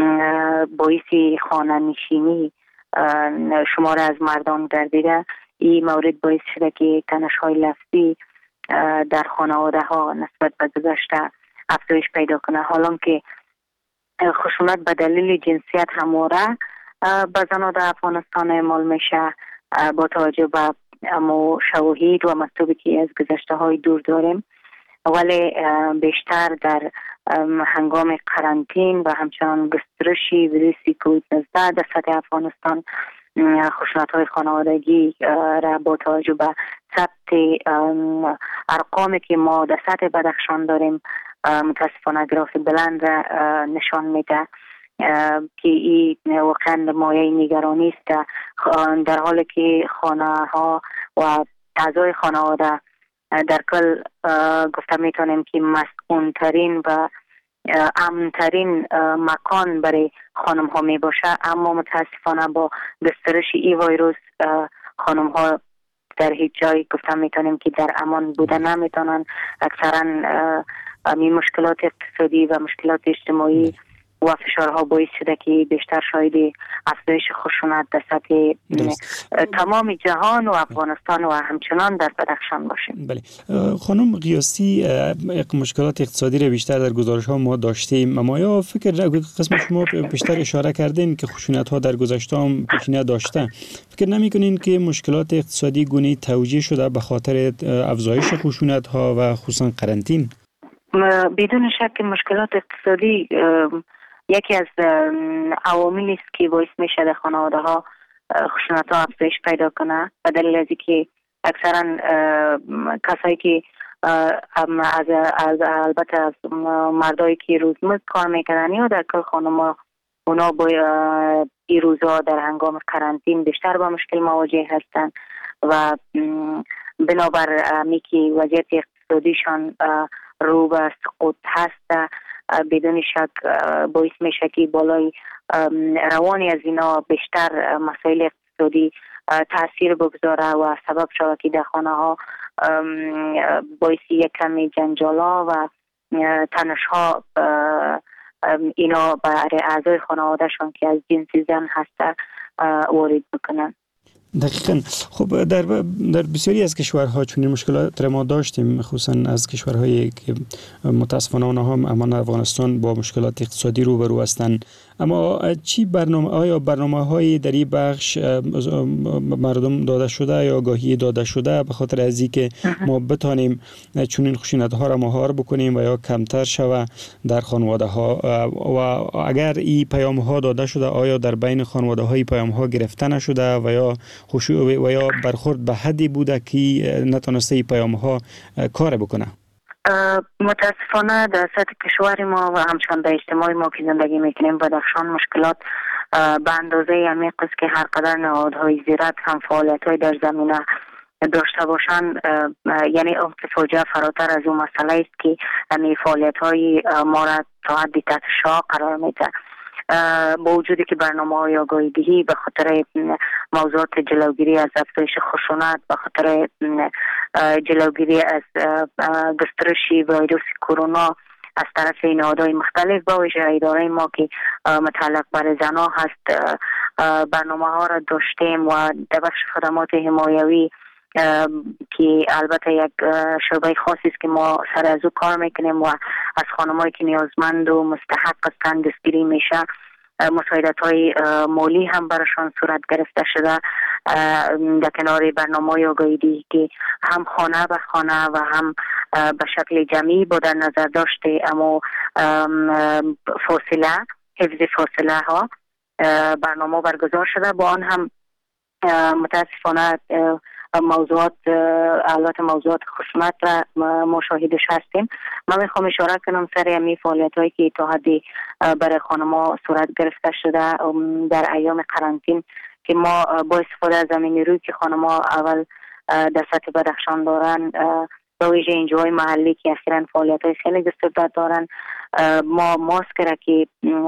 باعث خانه نشینی شمار از مردان گردیده، این مورد باعث شده که تنش‌های لفظی در خانواده ها نسبت به گذشته افزایش پیدا کنه. حالا که خشونت به دلیل جنسیت همواره به زنان در افغانستان اعمال میشه، با توجه به شواهد و مطلبی که از گذشته های دور داریم، ولی بیشتر در هنگام قرنطین و همچنان گسترش ویروس کووید 19 در سطح افغانستان خشونت های خانوادگی را با توجه به ثبت ارقامی که ما در سطح بدخشان داریم متاسفانه گراف بلند را نشان میده که این واقعا مایه نگرانی است، در حالی که خانه ها و اعضای خانواده در کل گفته میتونیم که مسکون ترین و امن ترین مکان برای خانم ها می باشه، اما متاسفانه با گسترش این ویروس خانم ها در هیچ جای گفته میتونیم که در امان بوده نمیتونن. اکثرا می مشکلات اقتصادی و مشکلات اجتماعی و فشارها باعث شده که بیشتر شاید افزایش خشونت در سطح تمام جهان و افغانستان و همچنان در بدخشان باشیم.
بله خانم قیاسی، مشکلات اقتصادی را بیشتر در گزارش ها ما داشتیم، اما یا فکر قسم شما بیشتر اشاره کردین که خشونت ها در گذشته هم پیشینه داشته، فکر نمی کنین که مشکلات اقتصادی گونه توجیه شده به خاطر افزایش خشونت ها و خصوصا قرنطین؟
بدون شک مشکلات اقتصادی یکی از عواملی است که باعث میشه در خانواده ها خشونت ها افزایش پیدا کنه، به دلیل از اینکه اکثرا کسایی که البته از مردایی که روزمزد کار میکنن یا در کل خانم اونا با این روزها در هنگام قرنطین بیشتر با مشکل مواجه هستند و بنابر میکی وضعیت اقتصادیشان رو به سقوط هست، بدون شک باعث میشه که بالای روانی از اینا بیشتر مسائل اقتصادی تاثیر بگذاره و سبب شود که در خانه ها باعث یک کمی جنجالا و تنش ها اینا برای اعضای خانوادهشون که از جنس زن هسته وارد بکنن.
دقیقاً. خب در بسیاری از کشورها چنین مشکلات را ما داشتیم، خصوصا از کشورهایی که متاسفانه آنها هم امان افغانستان با مشکلات اقتصادی روبرو هستند. اما آیا برنامه‌های در این بخش مردم داده شده یا آگاهی داده شده به خاطر از اینکه ما بتانیم چنین خشونت‌ها را مهار بکنیم و یا کمتر شوه در خانواده‌ها؟ و اگر این پیام‌ها داده شده، آیا در بین خانواده‌ها پیام‌ها گرفته نشده و یا برخورد به حدی بوده که نتونسته این پیام‌ها کار بکنه؟
متاسفانه در سطح کشور ما و همچنان در اجتماع ما که زندگی میکنیم بدخشان مشکلات به اندازه عمیق است که هر قدر نهادهای زیرک هم فعالیت‌های در زمینه داشته باشند، یعنی فاجعه فراتر از اون مسئله است که همین فعالیت‌های ما را تا حدی تحت شعاع قرار میده. با وجودی که برنامه‌های آگاهی دهی به خاطر موضوعات جلوگیری از افزایش خشونت، به خاطر جلوگیری از گسترش ویروس کرونا از طرف نهادهای مختلف با ویژه اداره ما که متعلق بر زنان هست برنامه‌ها را داشتیم و در بخش خدمات حمایوی که البته یک شعبه خاصی است که ما سر از او کار میکنیم و از خانمایی که نیازمند و مستحق هستند دستگیری میشه، مساعدت‌های مالی هم براشان صورت گرفته شده در کنار برنامه‌های آگاهی که هم خانه به خانه و هم به شکل جمعی با در نظر داشته اما فاصله حفظ فاصله ها برنامه برگزار شده. با آن هم متاسفانه موضوعات خشونت را مشاهدش هستیم. من میخوام اشاره کنم سر همین فعالیت‌هایی که تا حدی برای خانم‌ها صورت گرفته شده در ایام قرنطین که ما با استفاده از زمین روی که خانم‌ها اول در سطح بدخشان دارن، به ویژه اینجاهای محلی که اخیراً فعالیت‌های خیلی دستبرد دارن، ما ماسک را که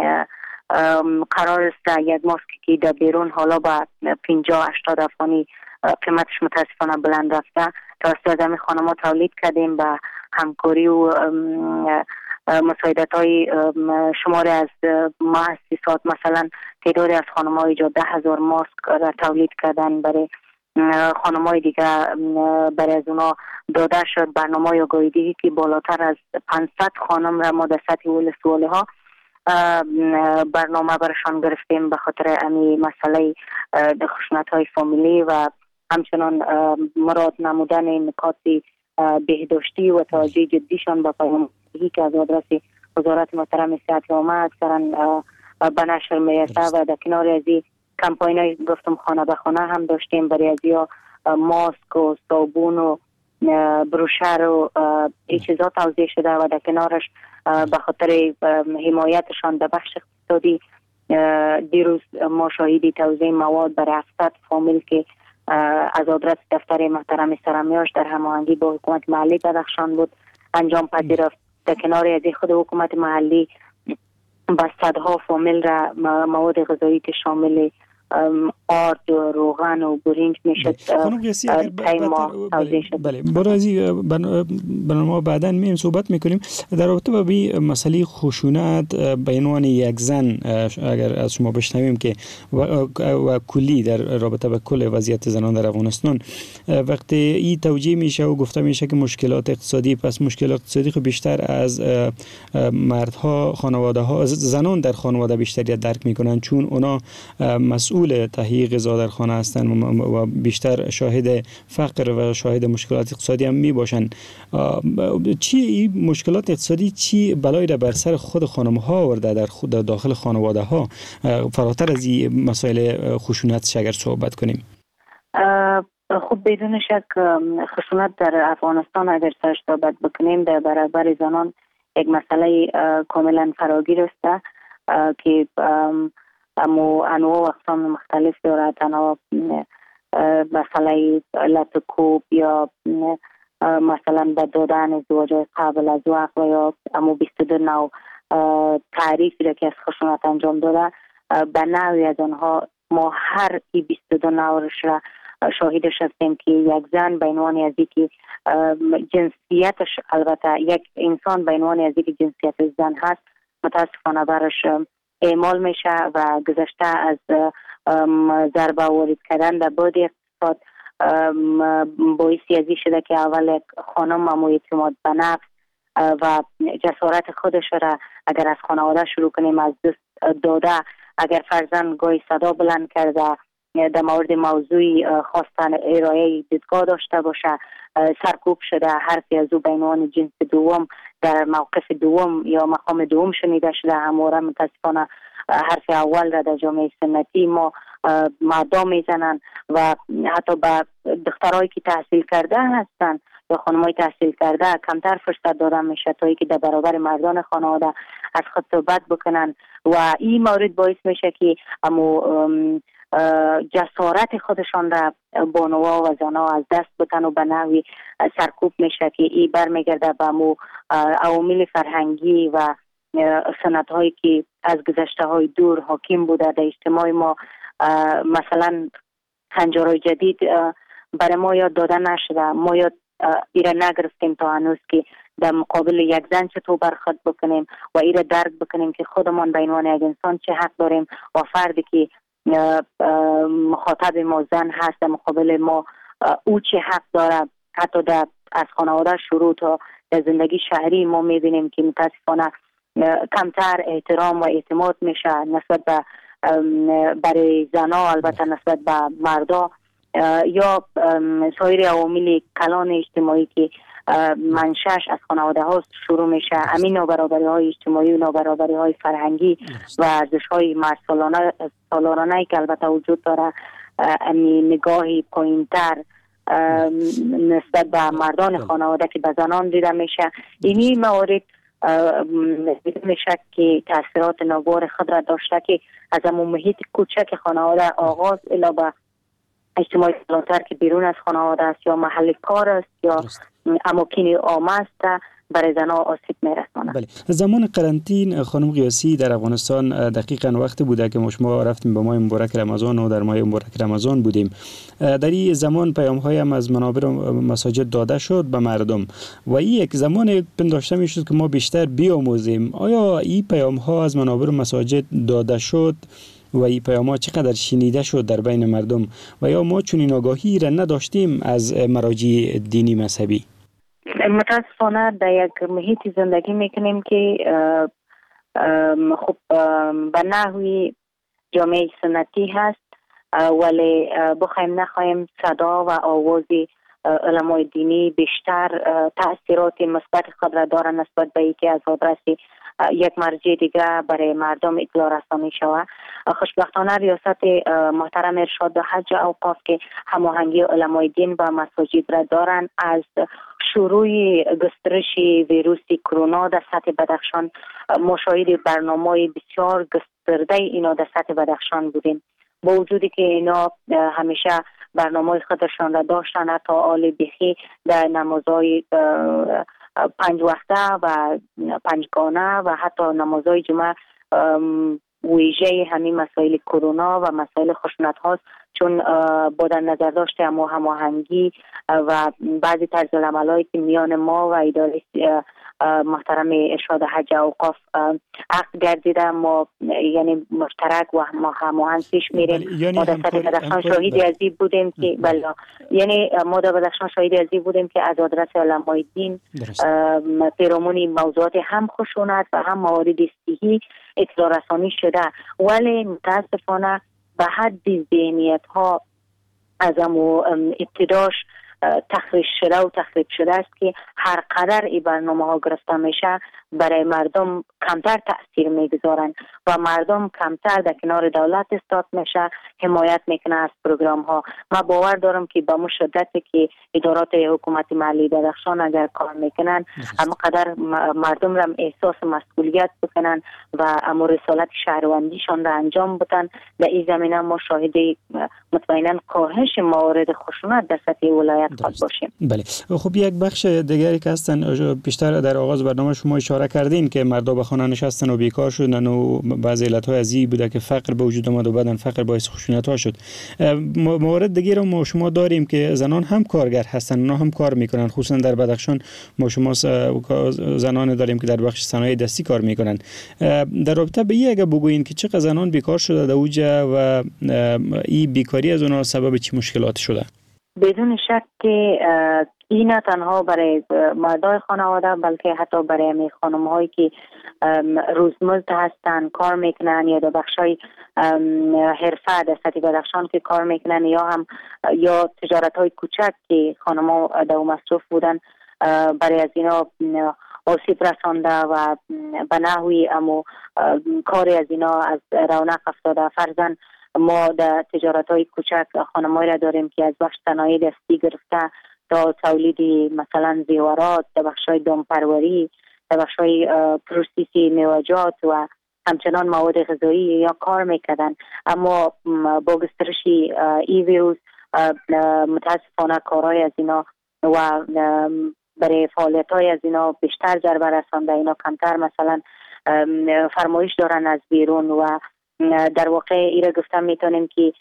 قرار است یک ماسک که در بیرون حالا با 50-80 افغانی قیمتش متاسفانه بلند رفته، توسط همین خانم‌ها تولید کردیم با همکاری و مساعدت‌های شماری از مؤسسات. مثلا تعدادی از خانم‌ها اینجا 10,000 ماسک را تولید کردن برای خانم‌های دیگه، برای از اونا داده شد. برنامه آگاهی‌دهی که بالاتر از 500 خانم را ما در سطح ولسوالی‌ها برنامه برشان گرفتیم به خاطر امی مسئله خشونت‌های فامیلی و همچنان مراد نمودن نکات بهداشتی و توجه جدیشان به پیام‌دهی که از آدرس وزارت محترم صحت عامه اکثرا به نشر میرسه و در کنار از این کمپاین‌های گفتم خانه به خانه هم داشتیم برای از یا ماسک و صابون و بروشر و این چیزا توزیع شده و در کنارش به خاطر حمایتشان در بخش اقتصادی دیروز ما شاهدی توزیع مواد برای 700 فامیل که از آدرس دفتر محترم سرمیاش در هماهنگی با حکومت محلی بدخشان بود انجام پذیرفت. در کنار از خود حکومت محلی با صدها فامیل را مواد غذایی که شامل آرد و روغن و برنج میشد
بله برای برنامه بعداً میم صحبت میکنیم در رابطه با مسئله خشونت به عنوان یک زن. اگر از شما بشنویم که و کلی در رابطه با کل وضعیت زنان در افغانستان وقتی این توجیه میشه و گفته میشه که مشکلات اقتصادی، پس مشکلات اقتصادی خب بیشتر از مردها، خانواده ها، زنان در خانواده بیشتر درک میکنن چون اونا مسئول تهیه غذا در خانه هستند و بیشتر شاهد فقر و شاهد مشکلات اقتصادی هم می باشند. چی مشکلات اقتصادی چی بلایی را بر سر خود خانم ها آورده در داخل خانواده ها فراتر از این مسائل خشونت اگر صحبت کنیم؟
خب بدون شک خشونت در افغانستان اگر سرش صحبت بکنیم در برابر زنان یک مسئله کاملا فراگیر است که اما انواع و اقسام مختلف دارد. تنها مسئله لطکوب یا مثلا به دادن ازدواج قبل از وقت و یا اما 22 نوع تعریفی را که از خشونت انجام داده به نوعی از آنها ما هر 22 نوعش را شاهدش هستیم که یک زن به عنوان از اینکه جنسیتش، البته یک انسان به عنوان از اینکه جنسیت زن هست متاسفانه برش اعمال میشه و گذشته از ضربه وارد کردن در بعد اقتصاد باعثی ازی شده که اول خانم امو اعتماد به نفس و جسارت خودش را اگر از خانواده شروع کنیم از دست داده، اگر فرزند گاهی صدا بلند کرده در مورد موضوعی خواستن ارائه دیدگاه داشته باشه سرکوب شده، حرفی از او به عنوان جنس دوم در موقف دوم یا مقام دوم شنیده شده، همواره متاسفانه حرف اول را در جامعه سنتی ما مردم میزنن و حتی به دخترایی که تحصیل کرده هستن یا خانمای تحصیل کرده کمتر فرصت دادن میشه تا اینکه در برابر مردان خانواده از خود صحبت بکنن و این مورد باعث میشه که جسارت خودشان را بانوا و زنا از دست بتن و به نوعی سرکوب میشه که این برمیگرده به عوامل فرهنگی و سنت هایی که از گذشته های دور حاکم بوده در اجتماع ما. مثلا هنجارهای جدید برای ما یاد داده نشده، ما یاد ایره نگرفتیم تا هنوز که در مقابل یک زن چطور برخورد بکنیم و ایره درک بکنیم که خودمان به عنوان یک انسان چه حق داریم و فردی که مخاطب ما زن هست در مقابل ما او چه حق داره. حتی از خانواده شروع تا در زندگی شهری ما میبینیم که متاسفانه کمتر احترام و اعتماد میشه نسبت به برای زنا، البته نسبت به مردا یا سایر عوامل کلان اجتماعی که منشأش از خانواده ها شروع میشه. همین نابرابری های اجتماعی و نابرابری های فرهنگی و ارزش های سالارانه که البته وجود داره، نگاهی پایینتر نسبت به مردان خانواده که به زنان دیده میشه. اینی موارد بدون شک که تاثیرات ناگوار خود را داشته که از همون محیط کوچک خانواده آغاز الی به اجتماعی کلانتر که بیرون از خانواده است یا محل کار است یا اماکن عامه است برای زنها آسیب میرساند.
بله. زمان قرنطین خانم قیاسی در افغانستان دقیقاً وقت بوده که شما رفتیم به ماه مبارک رمضان و در ماه مبارک رمضان بودیم. در این زمان پیام‌های هم از منابر مساجد داده شد به مردم و این یک زمان پنداشته میشد که ما بیشتر بیاموزیم. آیا این پیام‌ها از منابر مساجد داده شد و این پیام‌ها چقدر شنیده شد در بین مردم و یا ما چنین آگاهی را نداشتیم از مراجع دینی مذهبی؟
متاسفانه در یک محیطی زندگی میکنیم که خب به نحوی جامعه سنتی هست، ولی بخوایم نخواهیم صدا و آواز علمای دینی بیشتر تأثیرات مثبت خود را دارن نسبت به اینکه از آدرس یک مرجع دیگه برای مردم اطلاع رسانی شود. خوشبختانه ریاست محترم ارشاد و حج اوقاف که هماهنگی علمای دین و مساجد را دارن، از شروع گسترش ویروس کرونا در سطح بدخشان مشاهده برنامه بسیار گسترده اینا در سطح بدخشان بودیم، با وجودی که اینا همیشه برنامه خودشان را داشتن، حتی آل بیخی در نمازهای 5 وقته و 5 گانه و حتی نمازهای جمعه ویژه همین مسائل کرونا و مسائل خشونت هاست، چون با در نظر داشته هماهنگی و بعضی طرز العملایی که میان ما و اداره محترم ارشاد حج اوقاف عقد گردیده، ما یعنی مشترک و هماهنگ پیش میریم. ما در سطح بدخشان شاهدی از این بودیم که یعنی ما در بدخشان شاهدی از این بودیم که از آدرس علمای دین پیرامون موضوعات هم خشونت و هم موارد صحی اطلاع رسانی شده، ولی متاسفانه به حد ذهنیت ها از ابتداش تخریب شده است که هر قدر این برنامه ها گرفته میشه برای مردم کمتر تأثیر میگذارن و مردم کمتر در کنار دولت استاد میشه، حمایت میکنه از پروگرام ها. من باور دارم که با مشدتی که ادارات حکومت محلی بدخشان اگر کار میکنن، اما قدر مردم را احساس مسئولیت بکنن و اما رسالت شهروندیشان را انجام بدن، در این زمینه ما شاهد مطمئنا کاهش موارد خشونت در سطح ولایت خود باشیم.
بله. خب یک بخش دیگری که هستن بیشتر در آغاز برنامه شما اشاره کردین که مردم به خانه نشستن و بیکار شدن و بعضی علت‌های از این بوده که فقر به وجود اومد و بعدن فقر باعث خشونت‌ها شد. موارد دیگه رو ما شما داریم که زنان هم کارگر هستن، اونا هم کار میکنن، خصوصا در بدخشان ما شما زنان داریم که در بخش صنایع دستی کار میکنن. در رابطه به این اگه بگوین که چقدر زنان بیکار شده در اوجه و این بیکاری از اونا سبب چه مشکلات شده؟
بدون شک که این نه تنها برای مردای خانواده بلکه حتی برای همه خانم هایی که روزمزد هستن، کار میکنن یا در بخشای حرفه در سطح بدخشان که کار میکنن یا تجارت های کوچک که خانم ها در مصروف بودن، برای از اینا آسیب رسانده و به نحوی اما کاری از اینا از رونق افتاده. فرضاً ما در تجارت های کوچک خانمایی را داریم که از بخش صنایع دستی گرفته تا تولید مثلا زیورات، در بخش های دامپروری، در بخش های پروسیسی میوه‌جات و همچنان مواد غذایی یا کار میکردن، اما با گسترش ای ویروس متاسفانه کارهای از اینا و برای فعالیت های از اینا بیشتر ضربه رسانده، اینا کمتر مثلا فرمایش دارن از بیرون و در واقع ای را گفتم میتونیم که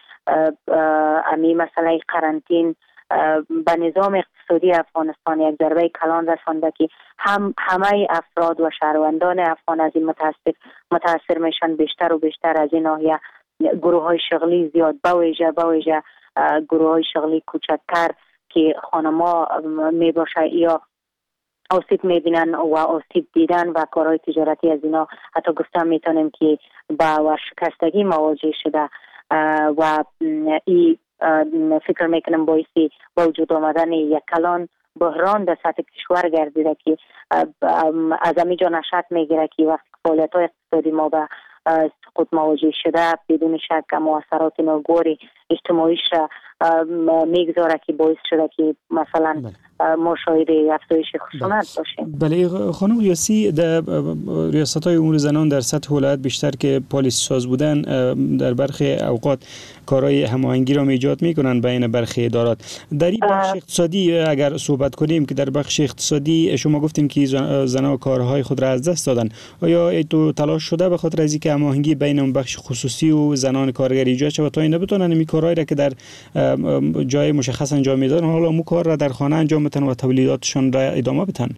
امی مسئله قرنطین به نظام اقتصادی افغانستان یک ضربه کلان رسانده که همه افراد و شهروندان افغان از این متاثر میشن بیشتر و بیشتر از این ناحیه. گروه های شغلی زیاد بویژه گروه های شغلی کوچکتر که خانما می باشه یا آسیب میبینن و آسیب دیدن و کارهای تجارتی از اینا حتی گفتم میتونیم که با ورشکستگی مواجه شده و این فکر میکنم باعثی با وجود آمدن یک کلان بحران در سطح کشور گردیده که از همینجا نشأت میگیره که وقتی فعالیت های اقتصادی ما به سقوط مواجه شده بدون شک مؤثرات ناگوار اجتماعیش میگذاره که باعث شده که مثلا ما شاهد افزایش خشونت باشیم.
بله خانم ریاسی، در ریاست‌های امور زنان در سطح ولایت بیشتر که پالیسی ساز بودن در برخی اوقات کارهای هماهنگی را ایجاد میکنن بین برخی ادارات. در این بخش اقتصادی اگر صحبت کنیم که در بخش اقتصادی شما گفتیم که زنان کارهای خود را از دست دادن، آیا تو تلاش شده به خاطر از اینکه هماهنگی بین اون بخش خصوصی و زنان کارگر ایجاد شود تا اینا بتونن این کارهایی را که در جای مشخص انجام میدن حالا اون کار را در خانه انجام بدن و تولیداتشان را ادامه بدن؟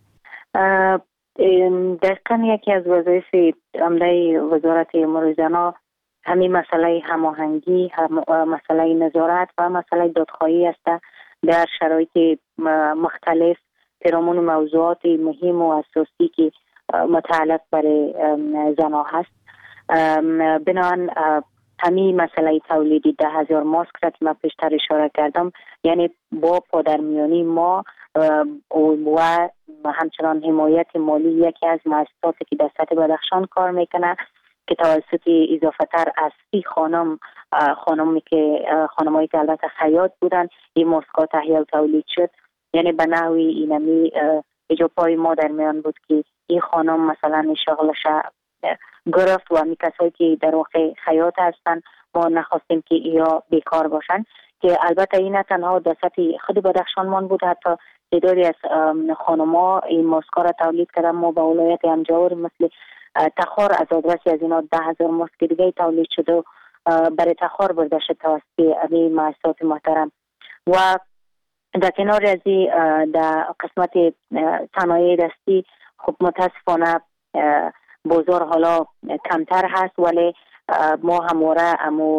دقیقاً یکی از وظایف عمده وزارت امور زنان همین مسئله هماهنگی، مسئله نظارت و مسئله دادخواهی است در شرایط مختلف پیرامون موضوعات مهم و اساسی که متعلق برای زنان هست. بنابراین همین مسئله تولید 10,000 ماسک را که من پیشتر اشاره کردم، یعنی با پادرمیانی ما و همچنان حمایت مالی یکی از مؤسساتی که در سطح بدخشان کار میکنه که توسط اضافه تر از 30 خانمی که البته خیاط بودن این ماسک‌ها تهیه و تولید شد. یعنی به نحوی اینمی اجابای ما در میان بود که این خانم مثلا شغلش گرفت و همی کسایی که در واقع خیاط هستن ما نخواستیم که یا بیکار باشن، که البته این نه تنها در سطح خود بدخشان من بود، حتی تعدادی از خانم‌ها این ماسک‌ها را تولید کردن. ما به ولایت انجاور مثل تخار از آدرسی از اینا 10,000 ماسک دیگه تولید شده و برای تخار برده شد توسط این مؤسسات محترم. و در کنار از در قسمت صنایع دستی خب متاسفانه بازار حالا کمتر هست، ولی ما همواره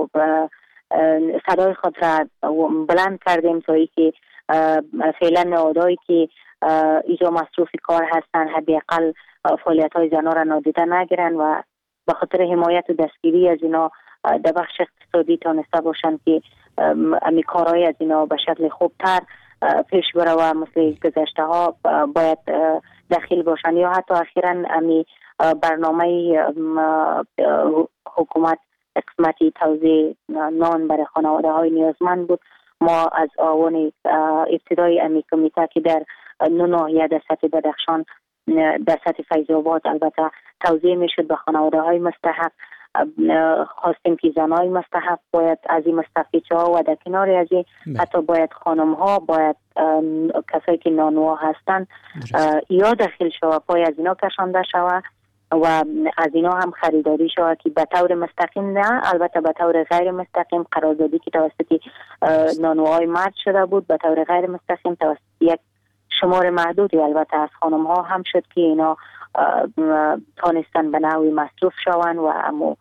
صدای خود را بلند کردیم تا اینکه فعلا نهادهایی که ایجا مصروف کار هستن حداقل فعالیت‌های زنان را نادیده نگیرن و به خاطر حمایت و دستگیری از اینا در بخش اقتصادی تانسته باشن که امی کارهای از اینا به شکل خوبتر پیش بره و مثل گذشته ها باید داخل باشن. یا حتی اخیراً امی برنامه حکومت قسمتی توزیع نان برای خانواده های نیازمند بود. ما از آوان ابتدای امی کمیته که در 9 ناحیه در سطح بدخشان، در سطح فیض‌آباد البته توزیع میشد به خانواده های مستحق، خواستیم که زنای مستحق باید از این مستفیدها و در کنار از این حتی باید خانم ها، باید کسایی که نانوا هستن یا داخل شود پای از اینا کشانده شود و از اینا هم خریداری شود که به طور مستقیم نه، البته به طور غیر مستقیم قراردادی که توسط نانوای مرد شده بود به طور غیر مستقیم توسط یک شمار محدودی البته از خانم ها هم شد که اینا تانستن به نوعی مصروف شوند و اما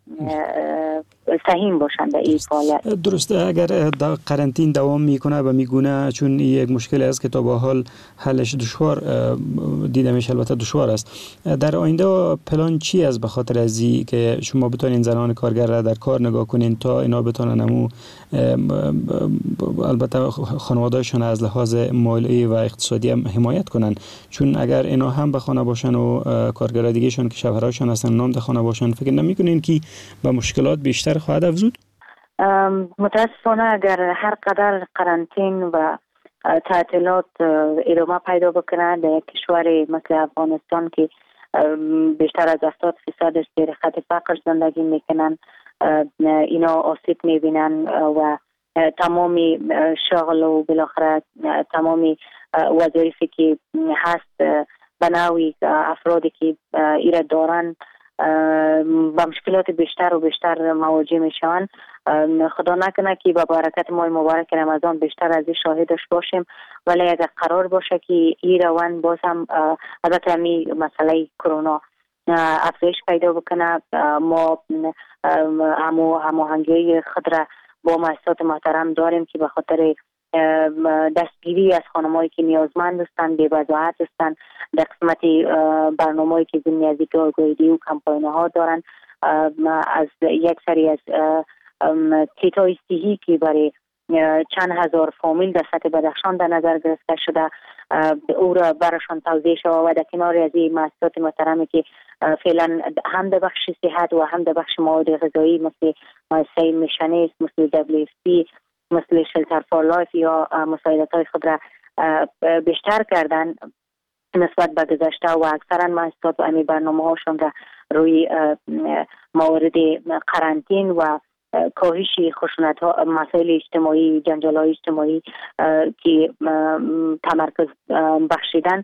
سهیم باشن در این فعالیت.
درسته، اگر قرنطین دوام میکنه و میگونه چون یک مشکل است که تا به حال حلش دشوار دیده میشه، البته دشوار است، در آینده پلان چی است به خاطر از این که شما بتونین زنان کارگر را در کار نگاه کنین تا اینا بتونن امو البته خانواده‌شان از لحاظ مالی و اقتصادی هم حمایت کنن؟ چون اگر اینا هم به خانه باشن و کارگرای دیگه‌شون که شوهراشون هستن نام در خانه باشن، فکر نمی‌کنین که با مشکلات بیشتر خواهد افزود؟
متاسفانه اگر هر قدر قرنطین و تعطیلات ادامه پیدا بکنه در یک کشور مثل افغانستان که بیشتر از 70% زیر خط فقر زندگی میکنن، اینا آسیب میبینن و تمامی شغل و بالاخره تمامی وظایفی که هست به نوعی افرادی که ایره دارن با مشکلات بیشتر و بیشتر مواجه میشن. خدا نکنه که با برکت ماه مبارک رمضان بیشتر از این شاهدش باشیم، ولی اگر قرار باشه که این روند باز هم البته می مسئله کرونا افزایش پیدا بکنه، ما هماهنگی خود را با مؤسسات محترم داریم که به خاطر دستگیری از خانمایی که نیازمند هستند، بی‌وضاحت هستند، در قسمت برنامه‌ای که ضمن از آگاهی و کمپاین‌ها دارن، از یک سری از کیت‌های صحی که برای چند هزار فامیل در سطح بدخشان در نظر گرفته شده او را براشان توزیع شود و در کنار از این مؤسسات محترمی که فعلا هم در بخش صحت و هم در بخش مواد غذایی مثل مؤسسه میشنیست، مثل WFP مثل شلتر فور لایف یا مساعدت‌های خود را بیشتر کردن نسبت به گذشته و اکثرا مؤسسات و امی برنامه هاشون را روی موارد قرنطین و کاهش خشونت ها، مسائل اجتماعی، جنجال های اجتماعی که تمرکز بخشیدن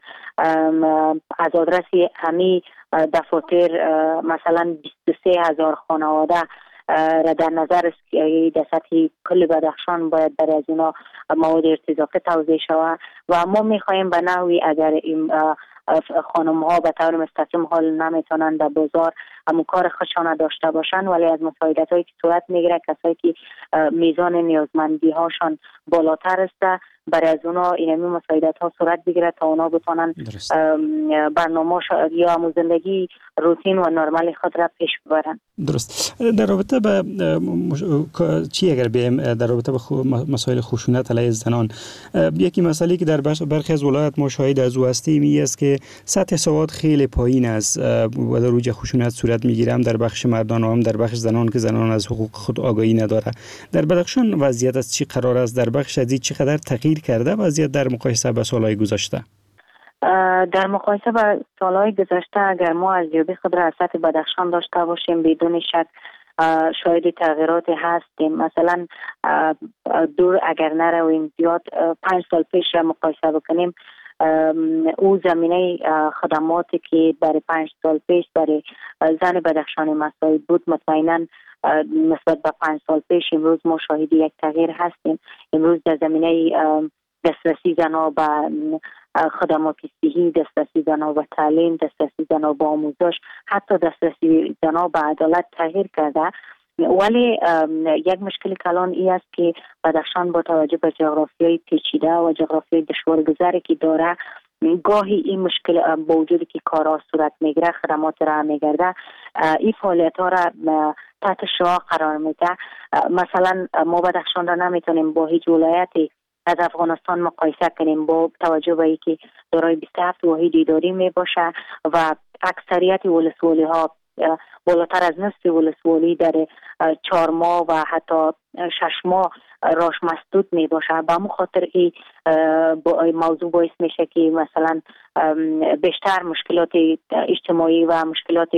از آدرس همی دفاتر مثلا 23,000 خانواده را در نظر است که در سطح کل بدخشان باید برای از اینا مواد ارتزاقی توزیع شود و ما میخواهیم به نحوی اگر این خانم ها به طور مستقیم حال نمیتونن در بازار کار خودشان داشته باشن ولی از مساعدت هایی که صورت میگیره کسایی که میزان نیازمندی هاشان بالاتر است برای از اونا اینمی مساعدت ها صورت بگیره تا اونا بتونن برنامه یا زندگی روتین و نرمال خود را پیش ببرن.
درست. در رابطه به چی اگر بیم در رابطه به مسائل خشونت علیه زنان، یکی مسئله که در برخی از ولایات ما شاهد از او هستیم این است که سطح سواد خیلی پایین است و در اوج خشونت صورت میگیره، هم در بخش مردان و هم در بخش زنان که زنان از حقوق خود آگاهی نداره. در بدخشان وضعیت از چی قرار است؟ در بخش از چقدر تغییر کرده وضعیت در مقایسه با سالهای گذشته؟
در مقایسه با سالهای گذشته اگر ما ارزیابی خود را از سطح بدخشان داشته باشیم بدون شک شاید تغییراتی هستیم. مثلا دور اگر نرویم زیاد 5 سال پیش را مقایسه بکنیم، او زمینه خدماتی که برای 5 سال پیش برای زن بدخشانی مساعد بود مطمئنا نسبت به 5 سال پیش امروز ما شاهد یک تغییر هستیم. امروز در زمینه دسترسی زنها به خدمات صحی، دسترسی زنها به تعلیم، دسترسی زنها به آموزش، حتی دسترسی زنها به عدالت تغییر کرده. ولی یک مشکل کلان ای است که بدخشان با توجه به جغرافیای پیچیده و جغرافیای دشوارگذاری که داره گاهی این مشکل با وجودی که کارها صورت میگیره، خدمات را میگرده، این فعالیت ها را تحت شعاع قرار میده. مثلا ما بدخشان را نمیتونیم با هیچ ولایتی از افغانستان مقایسه کنیم با توجه به اینکه دارای 27 واحد اداری می باشه و اکثریت ولسوالی ها بالاتر از نصف ولسوالی در 4 ماه و حتی 6 ماه راش مسدود می باشه. به همون خاطر این موضوع باعث میشه که مثلا بیشتر مشکلات اجتماعی و مشکلات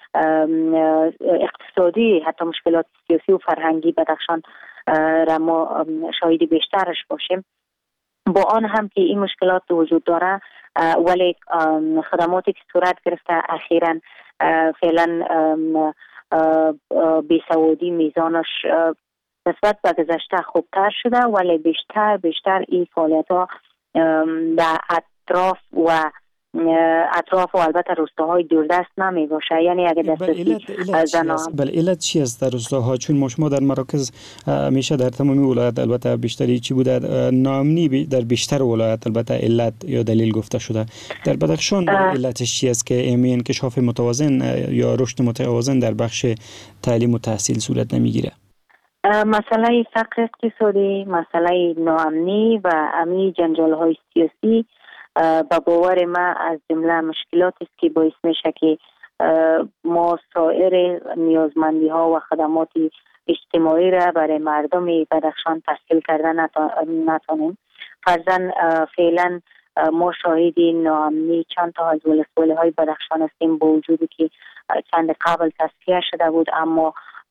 اقتصادی، حتی مشکلات سیاسی و فرهنگی بدخشان را ما شاهد بیشترش باشیم. با آن هم که این مشکلات وجود داره ولی خدماتی که صورت گرفته اخیراً فعلا بیسوادی میزانش نسبت به گذشته خوبتر شده ولی بیشتر این فعالیت ها در اطراف و البته روستاهای دوردست نمی باشه. یعنی اگر دسترسی زنان
علت چی است در روستاها؟ چون ما شما در مراکز همیشه در تمامی ولایت البته بیشتری چی بوده ناامنی در بیشتر ولایت البته علت یا دلیل گفته شده. در بدخشان علتش چی است که انکشاف متوازن یا رشد متوازن در بخش تعلیم و تحصیل صورت نمیگیره؟
مسئله فقر اقتصادی، مسئله ناامنی و امی جنجال های سیاسی با باور ما از جمله مشکلاتی است که باعث میشه که ما سایر نیازمندی ها و خدمات اجتماعی را برای مردم بدخشان تحصیل کردن نتونیم. فرضاً فعلا ما شاهدی ناامنی چند تا از ولسوالی های بدخشان هستیم با وجودی که چند قبل تصفیه شده بود، اما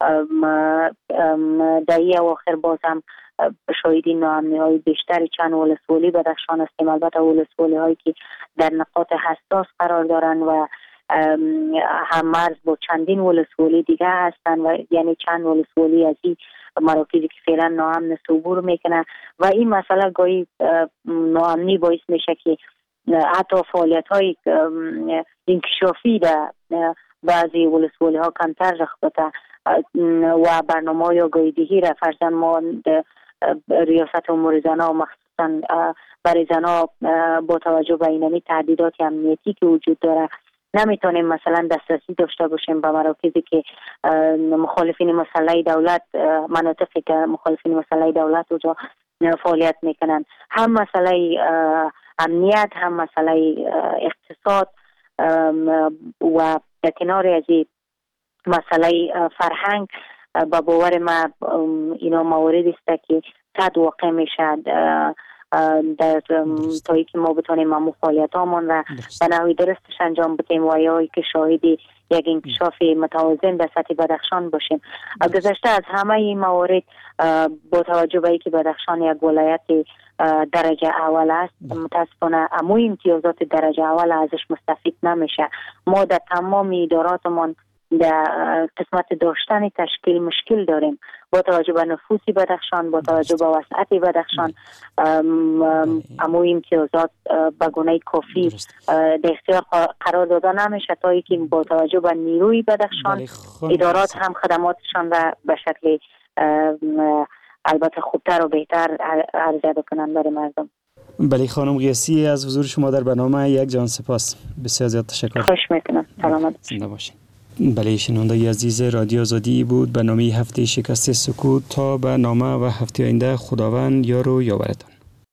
در این اواخر باز هم شاهدی ناامنی های بیشتری چند ولسوالی بدخشان هستیم. البته ولسوالی هایی که در نقاط حساس قرار دارن و هم مرز با چندین ولسوالی دیگه هستن و یعنی چند ولسوالی از این مراکزی که فعلا ناامن عبور میکنن و این مسئله گاهی ناامنی باعث میشه که حتی فعالیت های انکشافی در بعضی ولسوالی ها کمتر رخ بده و برنامه یا گایدهی را فرضاً ما ریاست امور زنها مخصوصاً برای زنها با توجه به اینمی تهدیدات امنیتی که وجود داره نمیتونیم مثلا دسترسی داشته باشیم به مراکزی که مخالفین مسلح دولت، مناطقی که مخالفین مسلح دولت اونجا فعالیت میکنن. هم مسئله امنیت، هم مسئله اقتصاد و در کنار از مسئله فرهنگ با باور ما اینا مواردی است که صد واقع میشه در تایی که ما بتونیم فعالیت هامون را به نوعی درستش انجام بدیم و یا که شاهدی یک انکشاف متوازن در سطح بدخشان باشیم. گذشته از همه این موارد با توجه به اینکه بدخشان یک ولایت درجه اول است، متاسفانه اموی امتیازات درجه اول ازش مستفید نمیشه. ما در تمام اداراتمون در قسمت داشتن تشکیل مشکل داریم با توجه به نفوسی بدخشان، با توجه به وسعت بدخشان. اموی امتیازات به گونه کافی در اختیار قرار داده نمیشه تا اینکه با توجه به نیروی بدخشان ادارات هم خدماتشان را به شکل البته خوبتر و بهتر عرضه بکنن برای مردم.
بله خانم قیاسی، از حضور شما در برنامه یک جان سپاس. بسیار زیاد تشکر.
خوش میکنم. سلامت.
زنده باشین. بله شنونده عزیز رادیو آزادی بود برنامه هفته شکست سکوت. تا برنامه و هفته آینده خداوند یار و یاورتان.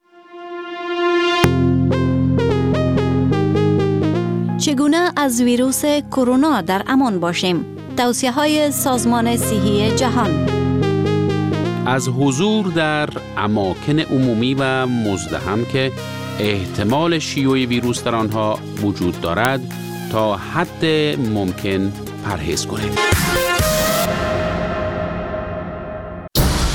چگونه از ویروس کرونا در امان باشیم؟ توصیه‌های سازمان صحی جهان.
از حضور در اماکن عمومی و مزدحم که احتمال شیوع ویروس در آنها وجود دارد تا حد ممکن پرهیز کنید.